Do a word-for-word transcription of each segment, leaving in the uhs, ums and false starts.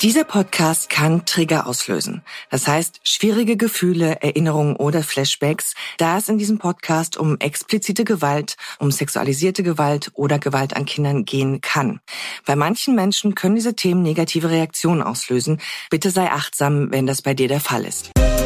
Dieser Podcast kann Trigger auslösen. Das heißt, schwierige Gefühle, Erinnerungen oder Flashbacks, da es in diesem Podcast um explizite Gewalt, um sexualisierte Gewalt oder Gewalt an Kindern gehen kann. Bei manchen Menschen können diese Themen negative Reaktionen auslösen. Bitte sei achtsam, wenn das bei dir der Fall ist.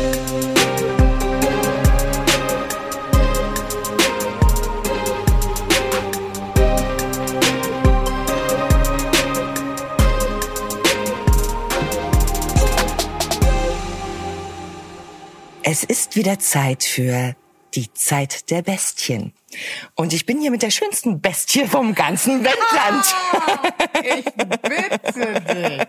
Es ist wieder Zeit für die Zeit der Bestien. Und ich bin hier mit der schönsten Bestie vom ganzen Wendland. Ah, ich bitte dich.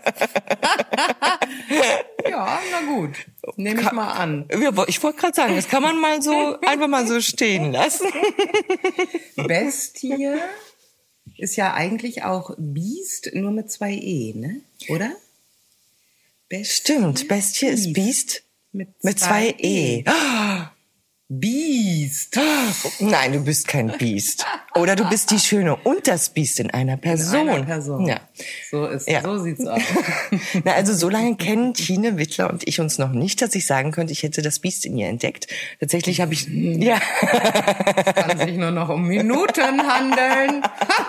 Ja, na gut. Nehme ich mal an. Ich wollte gerade sagen, das kann man mal so einfach mal so stehen lassen. Bestie ist ja eigentlich auch Biest, nur mit zwei E, ne? Oder? Bestie, Stimmt, Bestie ist Biest. Mit, Mit zwei, zwei E. E. Biest. Nein, du bist kein Biest. Oder du bist die Schöne und das Biest in einer Person. In einer Person. Ja. So ist, ja. so sieht's aus. Na, also so lange kennen Tine Wittler und ich uns noch nicht, dass ich sagen könnte, ich hätte das Biest in ihr entdeckt. Tatsächlich habe ich, ja. Es kann sich nur noch um Minuten handeln.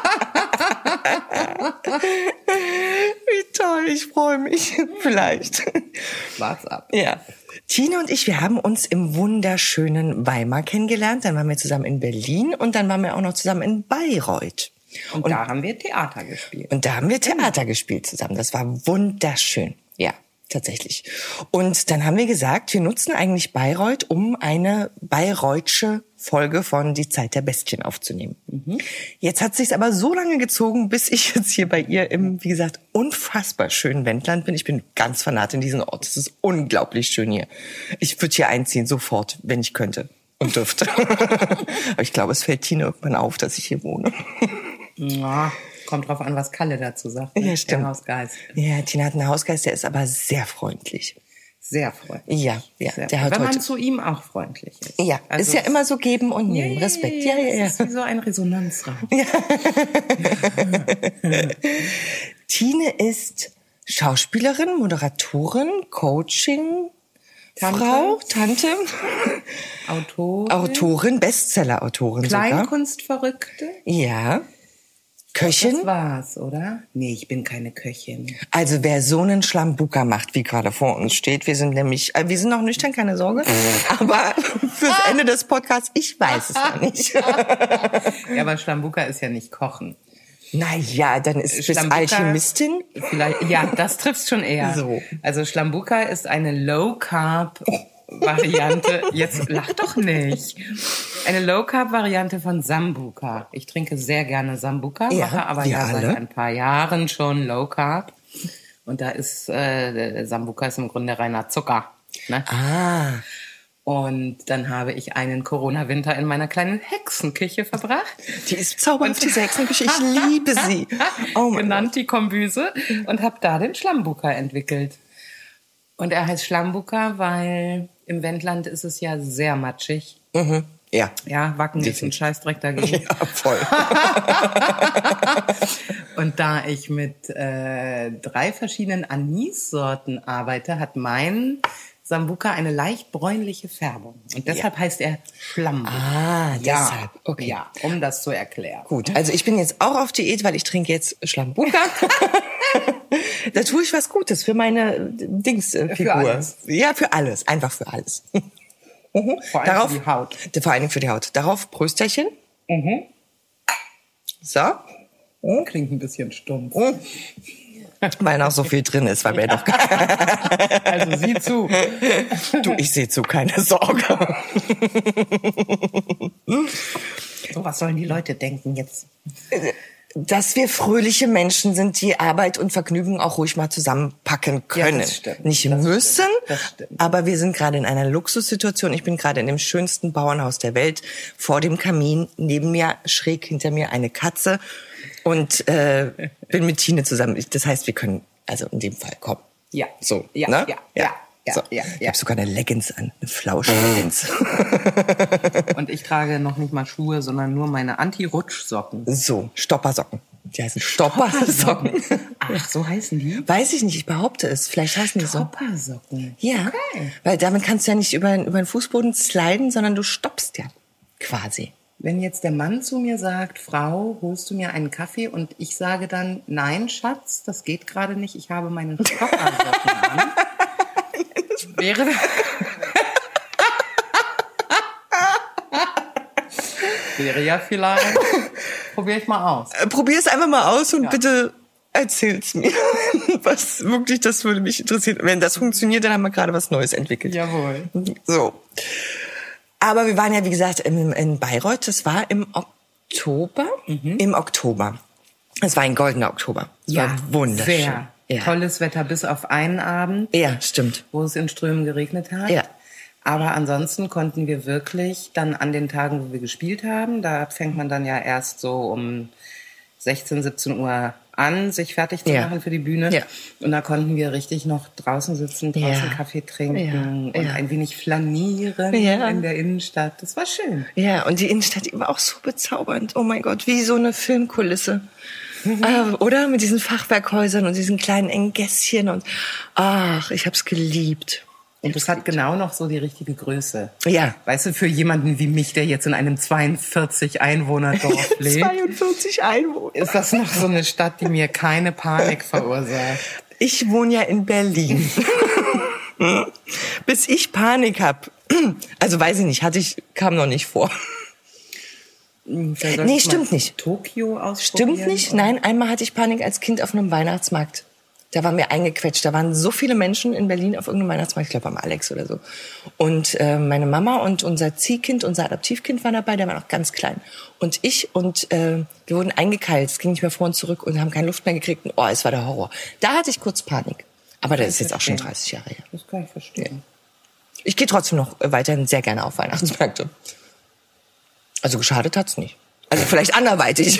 Wie toll, ich freue mich. Vielleicht. Wart's ab. Ja. Tine und ich, wir haben uns im wunderschönen Weimar kennengelernt. Dann waren wir zusammen in Berlin und dann waren wir auch noch zusammen in Bayreuth. Und, und da haben wir Theater gespielt. Und da haben wir Theater mhm. gespielt zusammen. Das war wunderschön. Ja, tatsächlich. Und dann haben wir gesagt, wir nutzen eigentlich Bayreuth, um eine bayreuthsche Folge von Die Zeit der Bestien aufzunehmen. Mhm. Jetzt hat es sich aber so lange gezogen, bis ich jetzt hier bei ihr im, wie gesagt, unfassbar schönen Wendland bin. Ich bin ganz fanat in diesen Ort. Es ist unglaublich schön hier. Ich würde hier einziehen, sofort, wenn ich könnte und dürfte. Aber ich glaube, es fällt Tine irgendwann auf, dass ich hier wohne. Ja, kommt drauf an, was Kalle dazu sagt. Ne? Ja, stimmt. Der Hausgeist. Ja, Tine hat einen Hausgeist, der ist aber sehr freundlich. Sehr freundlich. Ja, ja. Sehr der hat Wenn heute man zu ihm auch freundlich ist. Ja, also ist ja immer so geben und nehmen. Ja, Respekt. Ja, ja, ja, ja. Das ist wie so ein Resonanzraum. Ja. Tine ist Schauspielerin, Moderatorin, Coaching, Tante. Frau, Tante, Autorin, Autorin, Bestseller-Autorin sogar. Kleinkunstverrückte. Ja. Köchin? Das war's, oder? Nee, ich bin keine Köchin. Also wer so einen Schlambuka macht, wie gerade vor uns steht, wir sind nämlich, äh, wir sind noch nüchtern, keine Sorge, aber fürs Ende des Podcasts, ich weiß es noch nicht. Ja, aber Schlambuka ist ja nicht Kochen. Na ja, dann ist es Alchemistin. Vielleicht, ja, das trifft's schon eher. So. Also Schlambuka ist eine Low-Carb Variante. Jetzt lach doch nicht. Eine Low-Carb-Variante von Sambuca. Ich trinke sehr gerne Sambuca, ja, mache aber ja alle. seit ein paar Jahren schon Low-Carb. Und da ist äh, Sambuca ist im Grunde reiner Zucker. Ne? Ah. Und dann habe ich einen Corona-Winter in meiner kleinen Hexenküche verbracht. Die ist zauberhaft, diese Hexenküche. Ich liebe sie. Oh genannt Gott. Die Kombüse. Und habe da den Schlambuca entwickelt. Und er heißt Schlambuca, weil im Wendland ist es ja sehr matschig. Mhm. Ja. Ja, Wacken ist ein Scheißdreck dagegen. Ja, voll. Und da ich mit äh, drei verschiedenen Anissorten arbeite, hat mein Sambuca eine leicht bräunliche Färbung. Und deshalb ja. heißt er Schlambuca. Ah, ja. deshalb. Okay. Ja, um das zu erklären. Gut, also ich bin jetzt auch auf Diät, weil ich trinke jetzt Schlambuca. Da tue ich was Gutes für meine Dingsfigur. Für alles. Ja, für alles. Einfach für alles. Mhm. Vor allem Darauf, für die Haut. Vor allen Dingen für die Haut. Darauf Prösterchen. Mhm. So. Mhm. Klingt ein bisschen stumpf. Mhm. Weil noch so viel drin ist, weil wir doch. Also sieh zu. Du, ich sehe zu, keine Sorge. So, was sollen die Leute denken jetzt? Dass wir fröhliche Menschen sind, die Arbeit und Vergnügen auch ruhig mal zusammenpacken können. Ja, das stimmt. Nicht das müssen, stimmt. Das stimmt. Aber wir sind gerade in einer Luxussituation. Ich bin gerade in dem schönsten Bauernhaus der Welt. Vor dem Kamin, neben mir, schräg hinter mir eine Katze. Und äh, bin mit Tine zusammen. Das heißt, wir können, also in dem Fall, komm. Ja. So, ja, ne? ja, ja. Ja, so. ja, ja. Ich habe sogar eine Leggings an, eine Flausch-Leggings. Und ich trage noch nicht mal Schuhe, sondern nur meine Anti-Rutschsocken. So, Stoppersocken. Die heißen Stoppersocken. Ach, so heißen die? Weiß ich nicht, ich behaupte es. Vielleicht heißen die so. Stoppersocken. Ja, Okay. weil damit kannst du ja nicht über, über den Fußboden sliden, sondern du stoppst ja quasi. Wenn jetzt der Mann zu mir sagt, Frau, holst du mir einen Kaffee? Und ich sage dann, nein, Schatz, das geht gerade nicht, ich habe meine Stoppersocken an. Wäre das... Wäre ja vielleicht... Probier ich mal aus. Äh, Probier es einfach mal aus und Ja. bitte erzähl's mir. Was wirklich, das würde mich interessieren. Wenn das funktioniert, dann haben wir gerade was Neues entwickelt. Jawohl. So. Aber wir waren ja, wie gesagt, in, in Bayreuth. Das war im Oktober. Mhm. Im Oktober. Es war ein goldener Oktober. Es Ja, war wunderschön. sehr. Ja. Tolles Wetter bis auf einen Abend, Ja, stimmt. wo es in Strömen geregnet hat. Ja. Aber ansonsten konnten wir wirklich dann an den Tagen, wo wir gespielt haben, da fängt man dann ja erst so um sechzehn, siebzehn Uhr an, sich fertig zu Ja. machen für die Bühne. Ja. Und da konnten wir richtig noch draußen sitzen, draußen Ja. Kaffee trinken Ja. und Ja. ein wenig flanieren Ja. in der Innenstadt. Das war schön. Ja, und die Innenstadt die war auch so bezaubernd. Oh mein Gott, wie so eine Filmkulisse. Mhm. Äh, oder? Mit diesen Fachwerkhäusern und diesen kleinen engen Gässchen und ach, ich hab's geliebt. Und es hat genau noch so die richtige Größe. Ja. Weißt du, für jemanden wie mich, der jetzt in einem zweiundvierzig Einwohner-Dorf lebt, zweiundvierzig Einwohner. ist das noch so eine Stadt, die mir keine Panik verursacht. Ich wohne ja in Berlin. Bis ich Panik hab. Also weiß ich nicht, hatte ich, kam noch nicht vor. Nee, stimmt nicht. Tokio ausprobieren? Stimmt nicht? oder? Nein, einmal hatte ich Panik als Kind auf einem Weihnachtsmarkt. Da waren wir eingequetscht. Da waren so viele Menschen in Berlin auf irgendeinem Weihnachtsmarkt, ich glaube am Alex oder so. Und äh, meine Mama und unser Ziehkind, unser Adoptivkind waren dabei, der war noch ganz klein. Und ich und äh, wir wurden eingekeilt. Es ging nicht mehr vor und zurück und haben keine Luft mehr gekriegt. Und, oh, es war der Horror. Da hatte ich kurz Panik. Aber das ist jetzt auch schon dreißig Jahre her. Das kann ich verstehen. Ich gehe trotzdem noch weiterhin sehr gerne auf Weihnachtsmärkte. Also geschadet hat's nicht. Also vielleicht anderweitig.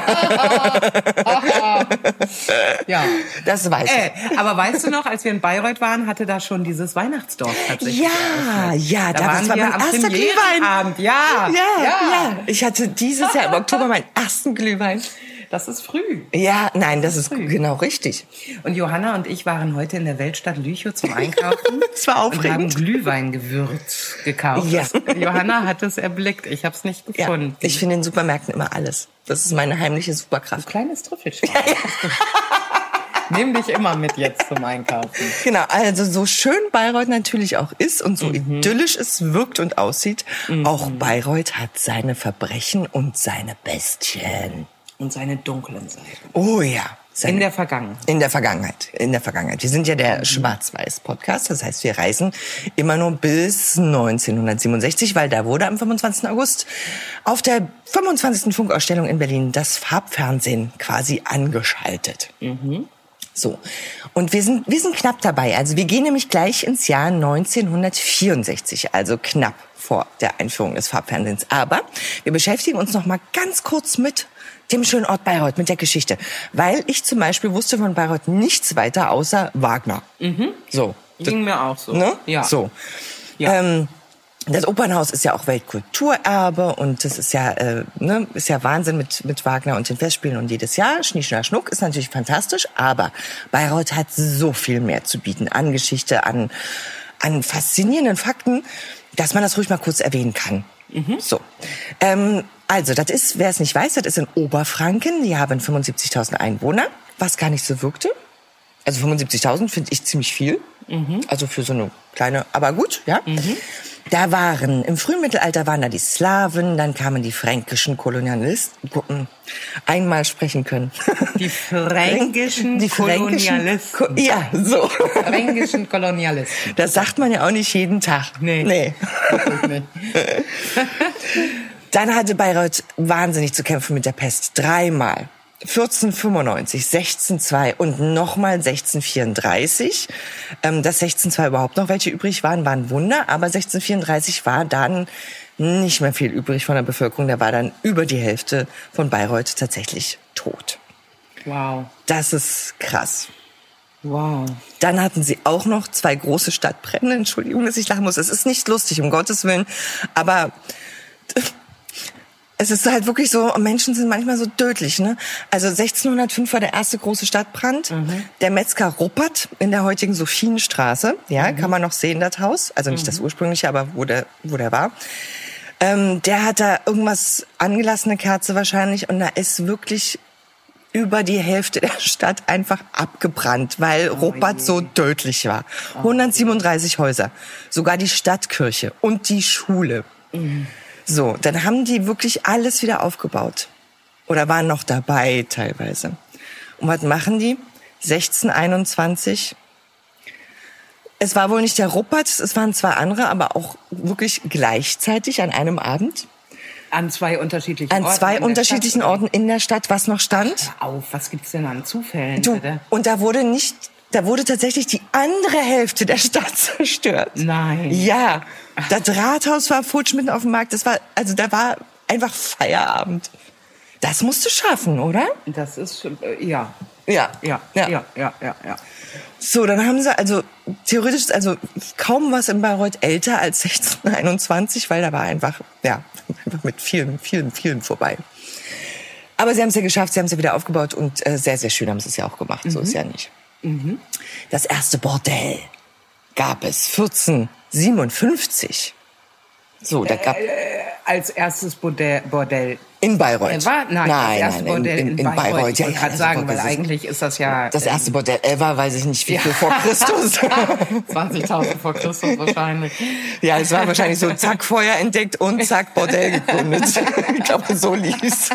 Ja. Das weiß ich. Äh, aber weißt du noch, als wir in Bayreuth waren, hatte da schon dieses Weihnachtsdorf tatsächlich. Ja, ja, Da da waren war wir mein am erster Glühwein. Premierenabend. Ja, Ja, ja, Ich hatte dieses Jahr im Oktober meinen ersten Glühwein. Das ist früh. Ja, nein, das ist Früh. genau richtig. Und Johanna und ich waren heute in der Weltstadt Lüchow zum Einkaufen. Das war Und haben aufregend. Glühweingewürz gekauft. Ja. Johanna hat es erblickt. Ich habe es nicht Ja, gefunden. ich finde in Supermärkten immer alles. Das ist meine heimliche Superkraft. Kleines Trüffelschwein. Nimm dich immer mit jetzt zum Einkaufen. Genau, also so schön Bayreuth natürlich auch ist und so idyllisch es wirkt und aussieht, auch Bayreuth hat seine Verbrechen und seine Bestien. Und seine dunklen Seiten. Oh ja. Seine In der Vergangenheit. In der Vergangenheit. In der Vergangenheit. Wir sind ja der Schwarz-Weiß-Podcast. Das heißt, wir reisen immer nur bis neunzehnhundertsiebenundsechzig, weil da wurde am fünfundzwanzigsten August auf der fünfundzwanzigsten Funkausstellung in Berlin das Farbfernsehen quasi angeschaltet. Mhm. So. Und wir sind, wir sind knapp dabei. Also wir gehen nämlich gleich ins Jahr neunzehnhundertvierundsechzig, also knapp vor der Einführung des Farbfernsehens. Aber wir beschäftigen uns noch mal ganz kurz mit dem schönen Ort Bayreuth, mit der Geschichte. Weil ich zum Beispiel wusste von Bayreuth nichts weiter außer Wagner. Mhm. So. Ging mir auch so. Ne? Ja. So. Ja. Ähm, das Opernhaus ist ja auch Weltkulturerbe und das ist ja, äh, ne, ist ja Wahnsinn mit, mit Wagner und den Festspielen und jedes Jahr. Schnie, Schnack, Schnuck ist natürlich fantastisch, aber Bayreuth hat so viel mehr zu bieten an Geschichte, an, an faszinierenden Fakten, dass man das ruhig mal kurz erwähnen kann. Mhm. So. Ähm, also, das ist, wer es nicht weiß, das ist in Oberfranken. Die haben fünfundsiebzigtausend Einwohner, was gar nicht so wirkte. Also fünfundsiebzigtausend finde ich ziemlich viel. Mhm. Also für so eine kleine, aber gut, ja. Mhm. Da waren, im frühen Mittelalter waren da die Slawen, dann kamen die fränkischen Kolonialisten, einmal sprechen können. Die fränkischen die fränkischen Kolonialisten. Ko- ja, so. Fränkischen Kolonialisten. Das sagt man ja auch nicht jeden Tag. Nee. Nee. nicht. Dann hatte Bayreuth wahnsinnig zu kämpfen mit der Pest. Dreimal. vierzehnhundertfünfundneunzig, sechzehnhundertzwei und nochmal sechzehnhundertvierunddreißig. Ähm, dass sechzehnhundertzwei überhaupt noch welche übrig waren, war ein Wunder. Aber sechzehnhundertvierunddreißig war dann nicht mehr viel übrig von der Bevölkerung. Da war dann über die Hälfte von Bayreuth tatsächlich tot. Wow. Das ist krass. Wow. Dann hatten sie auch noch zwei große Stadtbrände. Entschuldigung, dass ich lachen muss. Es ist nicht lustig, um Gottes Willen. Aber es ist halt wirklich so, Menschen sind manchmal so tödlich, ne? Also sechzehnhundertfünf war der erste große Stadtbrand. Mhm. Der Metzger Ruppert in der heutigen Sophienstraße, ja, mhm. kann man noch sehen, das Haus. Also nicht mhm. das ursprüngliche, aber wo der, wo der war. Ähm, der hat da irgendwas angelassene Kerze wahrscheinlich und da ist wirklich über die Hälfte der Stadt einfach abgebrannt, weil oh Ruppert je. so tödlich war. hundertsiebenunddreißig oh Häuser, sogar die Stadtkirche und die Schule. Mhm. So, dann haben die wirklich alles wieder aufgebaut. Oder waren noch dabei teilweise. Und was machen die? sechzehnhunderteinundzwanzig. Es war wohl nicht der Ruppert, es waren zwei andere, aber auch wirklich gleichzeitig an einem Abend. An zwei unterschiedlichen An Orten. An zwei unterschiedlichen Stadt, Orten in der Stadt, was noch stand. Ach, hör auf, was gibt's denn an Zufällen? Du, bitte? Und da wurde nicht, da wurde tatsächlich die andere Hälfte der Stadt zerstört. Nein. Ja. Das Rathaus war futsch mitten auf dem Markt. Das war, also da war einfach Feierabend. Das musst du schaffen, oder? Das ist, äh, ja. Ja. Ja, ja, ja, ja, ja, ja. So, dann haben sie also theoretisch also kaum was in Bayreuth älter als sechzehnhunderteinundzwanzig, weil da war einfach, ja, einfach mit vielen, vielen, vielen vorbei. Aber sie haben es ja geschafft, sie haben es ja wieder aufgebaut und äh, sehr, sehr schön haben sie es ja auch gemacht. Mhm. So ist ja nicht. Mhm. Das erste Bordell gab es vierzehnhundertsiebenundfünfzig. So, da gab äh, als erstes Bordell, Bordell in Bayreuth. War, nein, nein, das erste nein, Bordell in, in, in, in Bayreuth. Bayreuth. Ich wollte ja, gerade ja, sagen, weil ist eigentlich ist das ja das erste Bordell ever, weiß ich nicht, wie viel vor Christus. zwanzigtausend vor Christus wahrscheinlich. Ja, es war wahrscheinlich so, zack, Feuer entdeckt und zack, Bordell gegründet. Ich glaube, so lief's.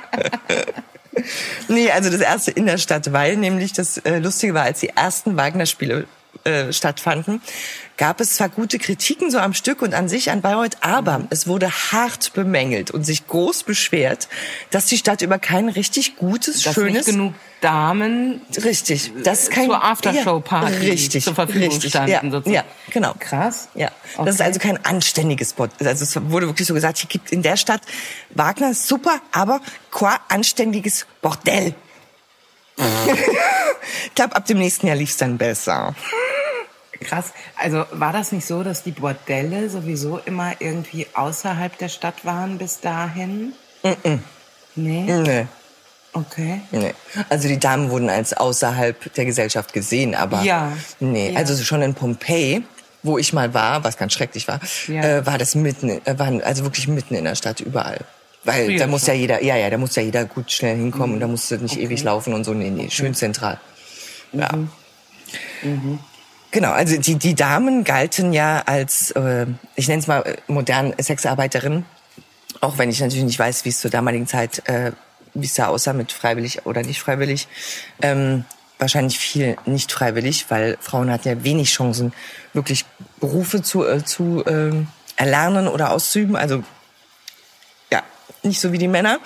Nee, also das erste in der Stadt, weil nämlich das äh, Lustige war, als die ersten Wagner-Spiele äh, stattfanden, gab es zwar gute Kritiken so am Stück und an sich an Bayreuth, aber mhm. es wurde hart bemängelt und sich groß beschwert, dass die Stadt über kein richtig gutes, dass schönes... nicht genug Damen richtig, das kein, zur Aftershow-Party ja, richtig, zur Verfügung richtig, standen. Ja, sozusagen. ja, genau. Krass. Ja, okay. Das ist also kein anständiges Bordell. Also es wurde wirklich so gesagt, hier gibt in der Stadt Wagner ist super, aber kein anständiges Bordell. Ich glaube, ab dem nächsten Jahr lief's dann besser. Krass. Also war das nicht so, dass die Bordelle sowieso immer irgendwie außerhalb der Stadt waren bis dahin? Mm-mm. Nee? Nee. Okay. Nee. Also die Damen wurden als außerhalb der Gesellschaft gesehen, aber ja. nee. Ja. Also schon in Pompeji, wo ich mal war, was ganz schrecklich war, ja. äh, war das mitten, äh, waren also wirklich mitten in der Stadt überall. Weil Früher da muss schon. ja jeder, ja, ja, da muss ja jeder gut schnell hinkommen mhm. und da musst du nicht okay. ewig laufen und so. Nee, nee, okay. schön zentral. Ja. Mhm. Mhm. Genau, also die, die Damen galten ja als, äh, ich nenne es mal äh, modern Sexarbeiterinnen, auch wenn ich natürlich nicht weiß, wie es zur damaligen Zeit, äh, wie es da aussah mit freiwillig oder nicht freiwillig. Ähm, wahrscheinlich viel nicht freiwillig, weil Frauen hatten ja wenig Chancen, wirklich Berufe zu, äh, zu äh, erlernen oder auszuüben. Also ja, nicht so wie die Männer.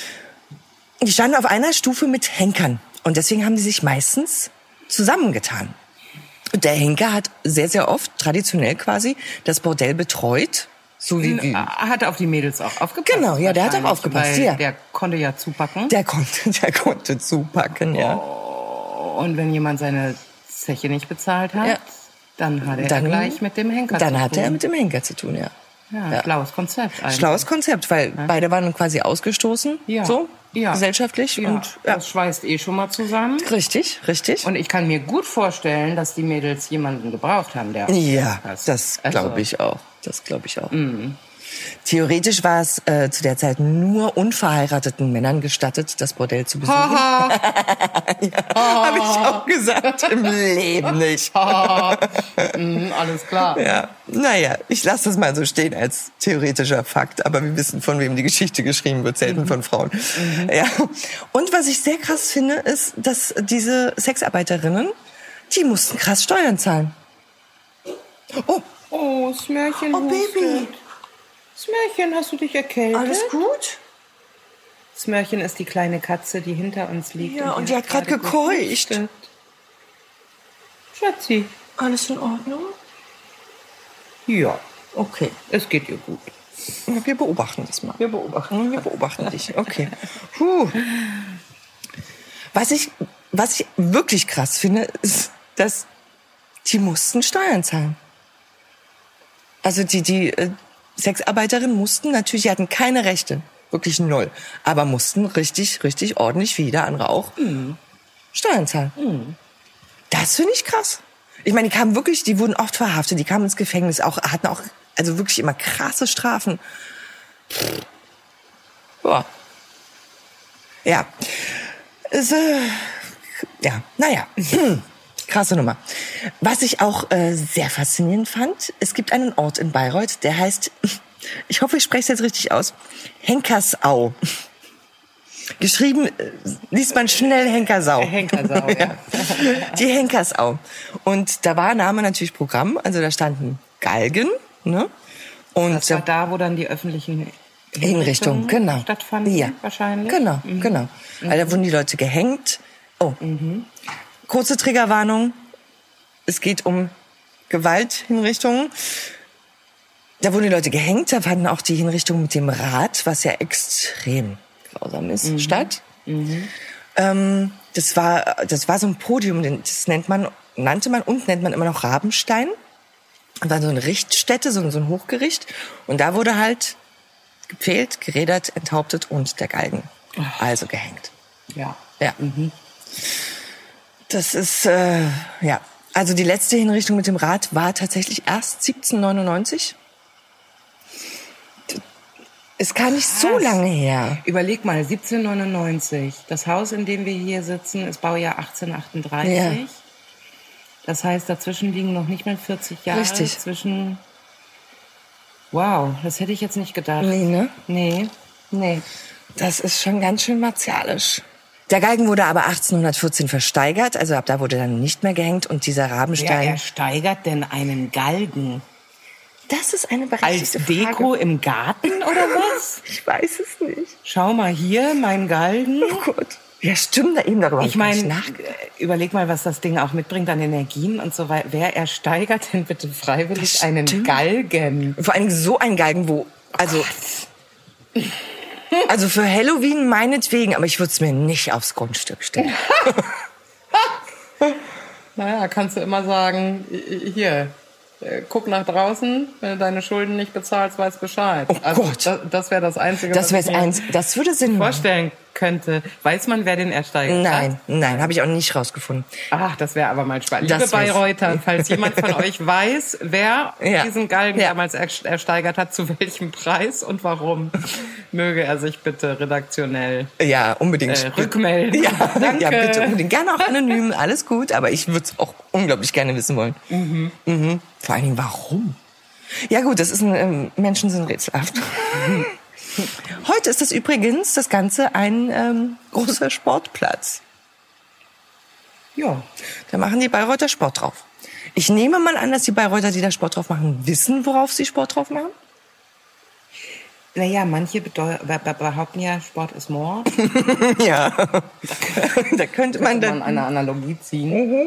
Die standen auf einer Stufe mit Henkern und deswegen haben die sich meistens zusammengetan. Der Henker hat sehr, sehr oft, traditionell quasi, das Bordell betreut. So wie, wie hat auf die Mädels auch aufgepasst. Genau, ja, der hat auch aufgepasst. Ja. Der konnte ja zupacken. Der konnte, der konnte zupacken, ja. Oh, und wenn jemand seine Zeche nicht bezahlt hat, ja. dann hat er dann, gleich mit dem Henker dann zu tun. Dann hat er mit dem Henker zu tun, ja. Ja, ja. Schlaues Konzept eigentlich. Schlaues Konzept, weil ja. beide waren quasi ausgestoßen, ja. so, ja. gesellschaftlich. Ja. Und, ja. Das schweißt eh schon mal zusammen. Richtig, richtig. Und ich kann mir gut vorstellen, dass die Mädels jemanden gebraucht haben, der Ja, passt. das glaube ich auch. Das glaube ich auch. Mhm. Theoretisch war es äh, zu der Zeit nur unverheirateten Männern gestattet, das Bordell zu besuchen. Ha, ha. ja, habe ich auch gesagt, im Leben nicht. mhm, alles klar. Ja, naja, ich lasse das mal so stehen als theoretischer Fakt, aber wir wissen, von wem die Geschichte geschrieben wird, selten mhm. von Frauen. Mhm. Ja. Und was ich sehr krass finde, ist, dass diese Sexarbeiterinnen, die mussten krass Steuern zahlen. Oh, oh, Smörchen, oh Baby. Smörchen, hast du dich erkältet? Alles gut? Smörchen ist die kleine Katze, die hinter uns liegt. Ja, und, und die hat gerade gekeucht. Schatzi. Alles in Ordnung? Ja. Okay. Es geht ihr gut. Wir beobachten das mal. Wir beobachten. Wir beobachten dich. Okay. Puh. Was ich, was ich wirklich krass finde, ist, dass die mussten Steuern zahlen. Also die, die, Sexarbeiterinnen mussten natürlich, die hatten keine Rechte. Wirklich null. Aber mussten richtig, richtig ordentlich wie jeder andere auch Mhm. Steuern zahlen. Mhm. Das finde ich krass. Ich meine, die kamen wirklich, die wurden oft verhaftet, die kamen ins Gefängnis, auch hatten auch also wirklich immer krasse Strafen. Boah. Ja. Ist, äh, ja, naja. Krasse Nummer. Was ich auch äh, sehr faszinierend fand, es gibt einen Ort in Bayreuth, der heißt, ich hoffe, ich spreche es jetzt richtig aus, Henkersau. Geschrieben äh, liest man schnell Henkersau. Henkersau, ja. Die Henkersau. Und da war Name natürlich Programm, also da standen Galgen, ne? Und Das war da, wo dann die öffentlichen Hinrichtungen, genau. stattfanden, ja. wahrscheinlich. Genau, Mhm. genau. Also da wurden die Leute gehängt. Oh, Mhm. kurze Triggerwarnung. Es geht um Gewalthinrichtungen. Da wurden die Leute gehängt. Da fanden auch die Hinrichtungen mit dem Rad, was ja extrem grausam ist, Mhm. statt. Mhm. Ähm, das war, das war so ein Podium, das nennt man, nannte man und nennt man immer noch Rabenstein. Das war so eine Richtstätte, so ein, so ein Hochgericht. Und da wurde halt gepfählt, gerädert, enthauptet und der Galgen. Also gehängt. Ja. Ja. Mhm. Das ist, äh, ja. Also die letzte Hinrichtung mit dem Rad war tatsächlich erst siebzehnhundertneunundneunzig. Ist gar nicht so Krass. lange her. Überleg mal, siebzehnhundertneunundneunzig. Das Haus, in dem wir hier sitzen, ist Baujahr achtzehnhundertachtunddreißig. Ja. Das heißt, dazwischen liegen noch nicht mal vierzig Jahre. Richtig. Zwischen. Wow, das hätte ich jetzt nicht gedacht. Nee, ne? Nee, nee. Das ist schon ganz schön martialisch. Der Galgen wurde aber achtzehnhundertvierzehn versteigert, also ab da wurde dann nicht mehr gehängt und dieser Wer Rabenstein. ersteigert denn einen Galgen? Das ist eine Als berechtigte Deko Frage. im Garten oder was? Ich weiß es nicht. Schau mal hier, mein Galgen. Oh Gott. Ja, stimmt, da eben darüber. Ich hab gar meine, nicht nachgedacht. überleg mal, was das Ding auch mitbringt an Energien und so weiter. Wer ersteigert denn bitte freiwillig Das einen stimmt. Galgen? Vor allem so ein Galgen, wo, also, also für Halloween meinetwegen, aber ich würde es mir nicht aufs Grundstück stellen. Naja, kannst du immer sagen, hier, äh, guck nach draußen, wenn du deine Schulden nicht bezahlst, weiß Bescheid. Oh also, Gott. Das, das wäre das Einzige, Das was wäre ich mir eins, das würde Sinn machen. vorstellen könnte. Weiß man, wer den ersteigert Nein, hat? nein, habe ich auch nicht rausgefunden. Ach, das wäre aber mal spannend. Das Liebe wär's. Bayreuther, falls jemand von euch weiß, wer Ja. diesen Galgen Ja. damals er- ersteigert hat, zu welchem Preis und warum, möge er sich bitte redaktionell Ja, unbedingt. äh, rückmelden. Ja, Danke. ja, bitte unbedingt. Gerne auch anonym, alles gut, aber ich würde es auch unglaublich gerne wissen wollen. Mhm. Mhm. Vor allen Dingen, warum? Ja gut, das ist ein, ähm, Menschen sind rätselhaft. Heute ist das übrigens, das Ganze, ein ähm, großer Sportplatz. Ja. Da machen die Bayreuther Sport drauf. Ich nehme mal an, dass die Bayreuther, die da Sport drauf machen, wissen, worauf sie Sport drauf machen. Naja, manche bedeu- be- be- behaupten ja, Sport ist Mord. Ja, da könnte man Könnte dann... man eine Analogie ziehen.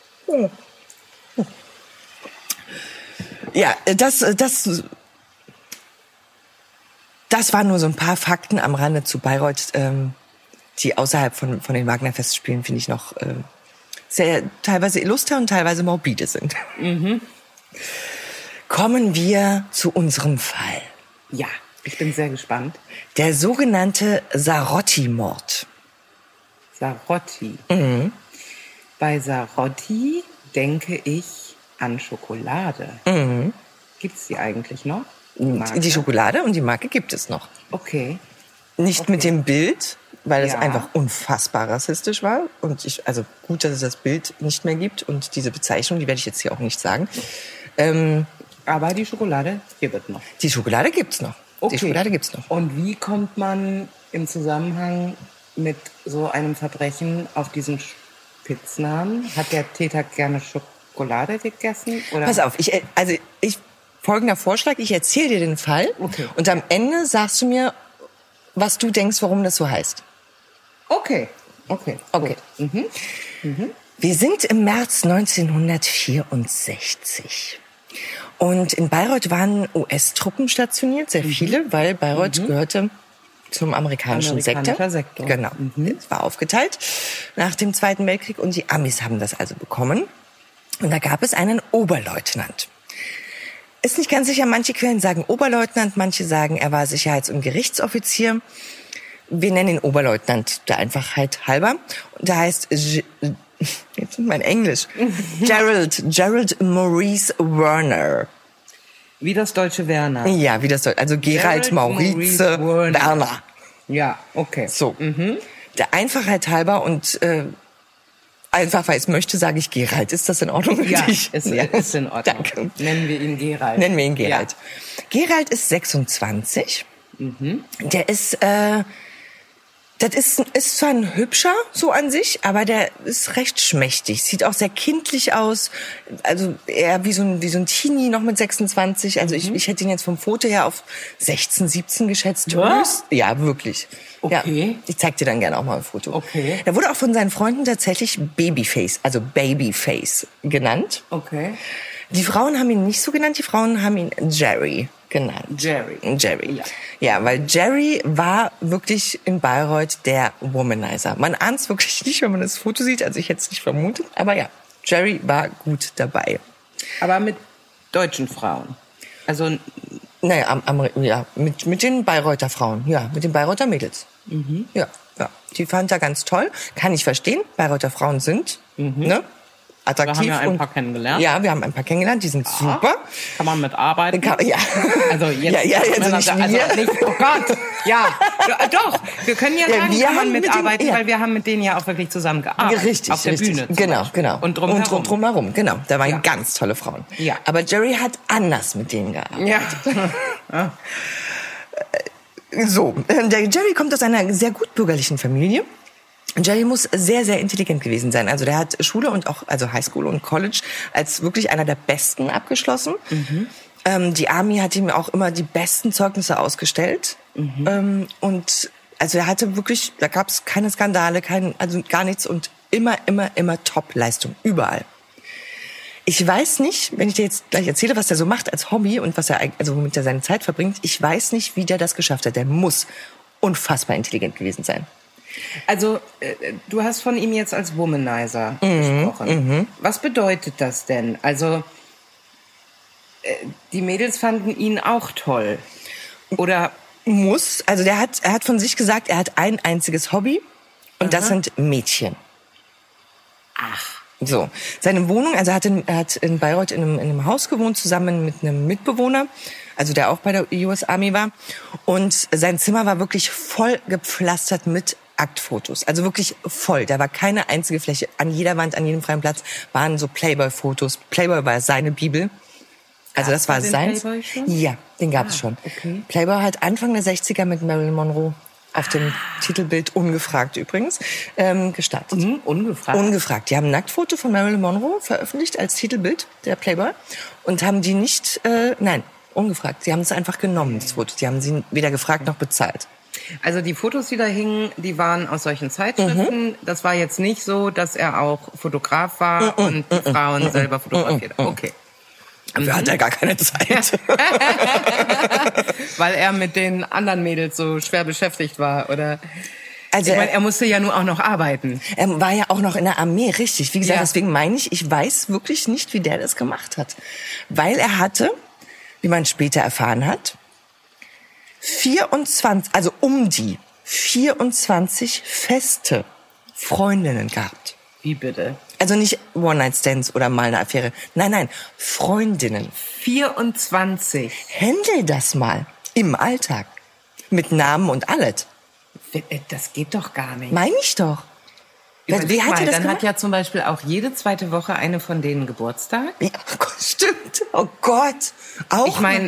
Ja, das, das, das waren nur so ein paar Fakten am Rande zu Bayreuth, ähm, die außerhalb von, von den Wagner-Festspielen, finde ich, noch äh, sehr teilweise illustre und teilweise morbide sind. Mhm. Kommen wir zu unserem Fall. Ja, ich bin sehr gespannt. Der sogenannte Sarotti-Mord. Sarotti. Mhm. Bei Sarotti denke ich an Schokolade. Mhm. Gibt's die eigentlich noch? Die Die, Marke? die Schokolade und die Marke gibt es noch. Okay. Nicht Okay. mit dem Bild, weil es Ja. einfach unfassbar rassistisch war. Und ich, also gut, dass es das Bild nicht mehr gibt und diese Bezeichnung, die werde ich jetzt hier auch nicht sagen. Ähm, Aber die Schokolade gibt es noch. die Schokolade gibt's noch. Okay. Die Schokolade gibt's noch. Und wie kommt man im Zusammenhang mit so einem Verbrechen auf diesen Spitznamen? Hat der Täter gerne Schokolade gegessen? Oder? Pass auf, ich, also ich, folgender Vorschlag, ich erzähle dir den Fall Okay. und am Ende sagst du mir, was du denkst, warum das so heißt. Okay. Okay. Okay. Gut. Mhm. Wir sind im März neunzehnhundertvierundsechzig. Und in Bayreuth waren U S-Truppen stationiert, sehr viele, weil Bayreuth gehörte zum amerikanischen Amerikanischer Sektor. Sektor. Genau. Es war aufgeteilt nach dem Zweiten Weltkrieg und die Amis haben das also bekommen. Und da gab es einen Oberleutnant. ist nicht ganz sicher. Manche Quellen sagen Oberleutnant, manche sagen, er war Sicherheits- und Gerichtsoffizier. Wir nennen ihn Oberleutnant der Einfachheit halber. Und der heißt, G- jetzt mein Englisch, Gerald, Gerald Maurice Werner. Wie das deutsche Werner. Ja, wie das soll. Also Gerald, Gerald Maurice, Maurice Werner. Werner. Ja, okay. So. Der Einfachheit halber und äh, einfach, weil ich es möchte, sage ich Gerald. Ist das in Ordnung für Ja, dich? ist, ist in Ordnung. Danke. Nennen wir ihn Gerald. Nennen wir ihn Gerald. Gerald ist sechsundzwanzig. Der ist, äh, das ist, ist zwar ein hübscher, so an sich, aber der ist recht schmächtig. Sieht auch sehr kindlich aus. Also eher wie so ein, wie so ein Teenie noch mit sechsundzwanzig. Also ich, ich hätte ihn jetzt vom Foto her auf sechzehn, siebzehn geschätzt. Was? Ja, wirklich. Okay. Ja, ich zeig dir dann gerne auch mal ein Foto. Okay. Er wurde auch von seinen Freunden tatsächlich Babyface, also Babyface genannt. Okay. Die Frauen haben ihn nicht so genannt, die Frauen haben ihn Jerry genannt. Jerry. Jerry. Ja. Ja, weil Jerry war wirklich in Bayreuth der Womanizer. Man ahnt es wirklich nicht, wenn man das Foto sieht, also ich hätte es nicht vermutet, aber ja, Jerry war gut dabei. Aber mit deutschen Frauen. Also, Naja, am, am, ja, mit, mit den Bayreuther Frauen, ja, mit den Bayreuther Mädels. Mhm. Ja, ja, die fand er ganz toll, kann ich verstehen, Bayreuther Frauen sind, ne? Attraktiv. wir haben ja ein und, paar kennengelernt. Ja, wir haben ein paar kennengelernt, die sind super. Kann man mitarbeiten. Kann, ja. Also jetzt, ja, ja, also nicht also wir. nicht, oh Gott, ja, doch, wir können ja, Ja, sagen, wir kann man haben mit mitarbeiten, denen- ja. weil wir haben mit denen ja auch wirklich zusammengearbeitet. Richtig, auf der richtig. Bühne. zum Genau, Beispiel. genau. Und drumherum. Und drum, drumherum, genau. Da waren Ja. ganz tolle Frauen. Ja. Aber Jerry hat anders mit denen gearbeitet. Ja. So, äh, der Jerry kommt aus einer sehr gut bürgerlichen Familie. Jerry muss sehr, sehr intelligent gewesen sein. Also der hat Schule und auch, also Highschool und College als wirklich einer der Besten abgeschlossen. Mhm. Ähm, die Army hat ihm auch immer die besten Zeugnisse ausgestellt. Mhm. Ähm, und also er hatte wirklich, da gab es keine Skandale, kein, also gar nichts und immer, immer, immer Top-Leistung, überall. Ich weiß nicht, wenn ich dir jetzt gleich erzähle, was er so macht als Hobby und was er, also womit er seine Zeit verbringt, ich weiß nicht, wie der das geschafft hat. Der muss unfassbar intelligent gewesen sein. Also, äh, du hast von ihm jetzt als Womanizer mhm, gesprochen. Mhm. Was bedeutet das denn? Also, äh, die Mädels fanden ihn auch toll. Oder? Muss. Also, der hat, er hat von sich gesagt, er hat ein einziges Hobby und Aha. das sind Mädchen. Ach. So. Seine Wohnung, also er hat in, er hat in Bayreuth in einem, in einem Haus gewohnt, zusammen mit einem Mitbewohner, also der auch bei der U S Army war. Und sein Zimmer war wirklich voll gepflastert mit Aktfotos. Also wirklich voll. Da war keine einzige Fläche. An jeder Wand, an jedem freien Platz waren so Playboy-Fotos. Playboy war seine Bibel. Also das war seins. Playboy schon? Ja, den gab Ah, es schon. okay. Playboy hat Anfang der sechziger mit Marilyn Monroe auf dem Ah. Titelbild ungefragt übrigens ähm, gestartet. Mhm, ungefragt. Ungefragt. Die haben ein Nacktfoto von Marilyn Monroe veröffentlicht als Titelbild der Playboy und haben die nicht, äh, nein, ungefragt. Sie haben es einfach genommen, das Foto. Die haben sie weder gefragt noch bezahlt. Also die Fotos, die da hingen, die waren aus solchen Zeitschriften. Mhm. Das war jetzt nicht so, dass er auch Fotograf war mhm. und die mhm. Frauen mhm. selber fotografiert. Mhm. Okay. Dafür mhm. hat er gar keine Zeit. Weil er mit den anderen Mädels so schwer beschäftigt war, oder? Also ich meine, er musste ja nur auch noch arbeiten. Er war ja auch noch in der Armee, richtig. Wie gesagt, Ja. deswegen meine ich, ich weiß wirklich nicht, wie der das gemacht hat. Weil er hatte, wie man später erfahren hat, vierundzwanzig, also um die vierundzwanzig feste Freundinnen gehabt. Wie bitte? Also nicht One-Night-Stands oder mal eine Affäre. Nein, nein, Freundinnen. vierundzwanzig. Händel das mal im Alltag. Mit Namen und alles. Das geht doch gar nicht. Meine ich doch. Überleg Wie hat mal, er das dann gemacht? hat ja zum Beispiel auch jede zweite Woche eine von denen Geburtstag. Ja, oh Gott, stimmt. Oh Gott. Auch Ich meine,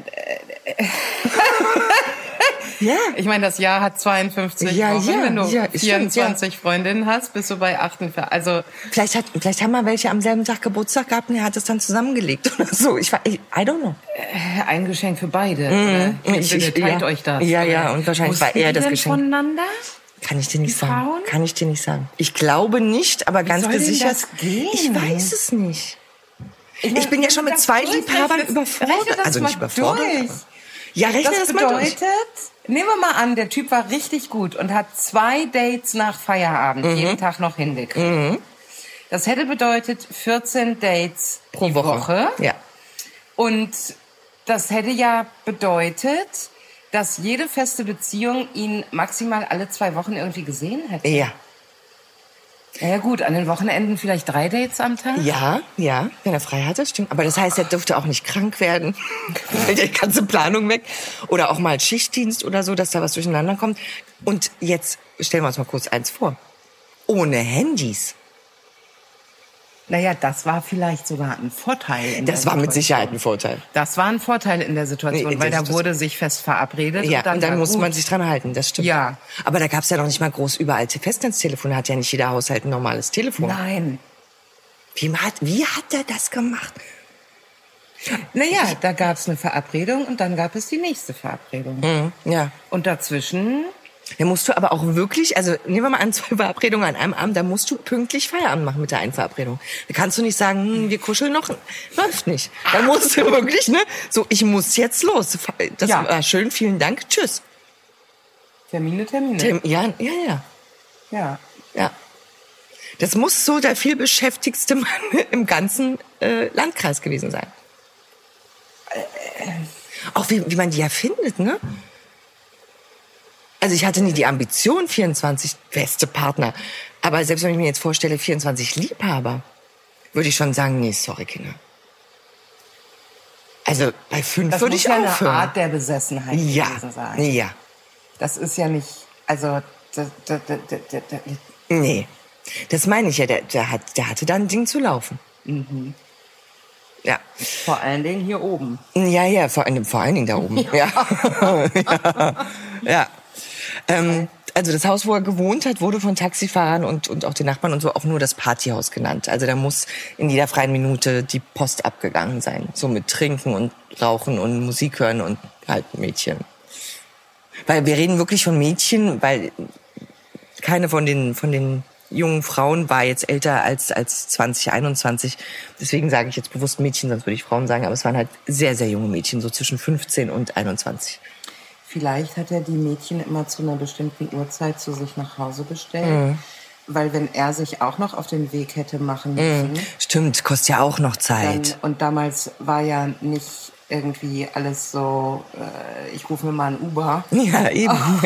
ja. ich meine, das Jahr hat zweiundfünfzig Ja, Wochen. ja, Wenn du ja, stimmt, vierundzwanzig Freundinnen hast, bist du bei achtundvierzig. Also Vielleicht hat, vielleicht haben wir welche am selben Tag Geburtstag gehabt und er hat es dann zusammengelegt oder so. Ich, war- ich I don't know. ein Geschenk für beide. Oder? Im Ich- Sinne, ich- teilt ja. euch das. Ja, oder? ja, und wahrscheinlich war Wussten er die das denn Geschenk. voneinander? Kann ich dir nicht Die sagen. Frauen? Kann ich dir nicht sagen. Ich glaube nicht, aber ganz soll denn gesichert. das gehen? Ich weiß es nicht. Ich, Ich bin ja schon mit zwei Liebhabern überfordert. Also nicht überfordert. Durch. Ja, rechne Das das, mal durch. bedeutet, nehmen wir mal an, der Typ war richtig gut und hat zwei Dates nach Feierabend Mhm. jeden Tag noch hingekriegt. Das hätte bedeutet vierzehn Dates Pro die Woche. Woche. Ja. Und das hätte ja bedeutet, dass jede feste Beziehung ihn maximal alle zwei Wochen irgendwie gesehen hätte. Ja. Ja gut, an den Wochenenden vielleicht drei Dates am Tag? Ja, ja, wenn er frei hatte, stimmt. Aber das heißt, er dürfte auch nicht krank werden. Die ganze Planung weg. Oder auch mal Schichtdienst oder so, dass da was durcheinander kommt. Und jetzt stellen wir uns mal kurz eins vor. Ohne Handys. Naja, das war vielleicht sogar ein Vorteil. In Das der war mit Situation. Sicherheit ein Vorteil. Das war ein Vorteil in der Situation, Nee, weil das- da wurde sich fest verabredet. Ja, und dann, und dann war musste gut. man sich dran halten, das stimmt. Ja. Aber da gab's ja noch nicht mal groß überall Festnetztelefone, hat ja nicht jeder Haushalt ein normales Telefon. Nein. Wie hat, wie hat er das gemacht? Naja, da gab es eine Verabredung und dann gab es die nächste Verabredung. Mhm, ja. Und dazwischen, Da musst du aber auch wirklich, also nehmen wir mal an, zwei Verabredungen an einem Abend, da musst du pünktlich Feierabend machen mit der einen Verabredung. Da kannst du nicht sagen, hm, wir kuscheln noch, läuft nicht. Da musst du wirklich, ne, so, ich muss jetzt los. Das Ja. war schön, vielen Dank, tschüss. Termine, Termine. Tim, ja, ja, ja, ja. ja. Das muss so der vielbeschäftigste Mann im ganzen äh, Landkreis gewesen sein. Auch wie, wie man die ja findet, ne? Also ich hatte nie die Ambition, vierundzwanzig beste Partner. Aber selbst wenn ich mir jetzt vorstelle, vierundzwanzig Liebhaber, würde ich schon sagen, nee, sorry, Kinder. Also bei fünf Das würde muss ich ja eine aufhören. Art der Besessenheit Ja, gewesen sein. ja, Das ist ja nicht, also, das, das, das, das, das, nee. Das meine ich ja, der, der, hat, der hatte da ein Ding zu laufen. Mhm. Ja. vor allen Dingen hier oben. Ja, ja, vor allem, vor allen Dingen da oben. Ja. ja. ja. Ähm, also das Haus, wo er gewohnt hat, wurde von Taxifahrern und, und auch den Nachbarn und so auch nur das Partyhaus genannt. Also da muss in jeder freien Minute die Post abgegangen sein. So mit Trinken und Rauchen und Musik hören und halt Mädchen. Weil wir reden wirklich von Mädchen, weil keine von den, von den jungen Frauen war jetzt älter als, als zwanzig, einundzwanzig. Deswegen sage ich jetzt bewusst Mädchen, sonst würde ich Frauen sagen. Aber es waren halt sehr, sehr junge Mädchen, so zwischen fünfzehn und einundzwanzig. Vielleicht hat er die Mädchen immer zu einer bestimmten Uhrzeit zu sich nach Hause bestellt. Mhm. Weil wenn er sich auch noch auf den Weg hätte machen müssen. Mhm. Stimmt, kostet ja auch noch Zeit. Dann, und damals war ja nicht irgendwie alles so, äh, ich rufe mir mal ein Uber. Ja, eben.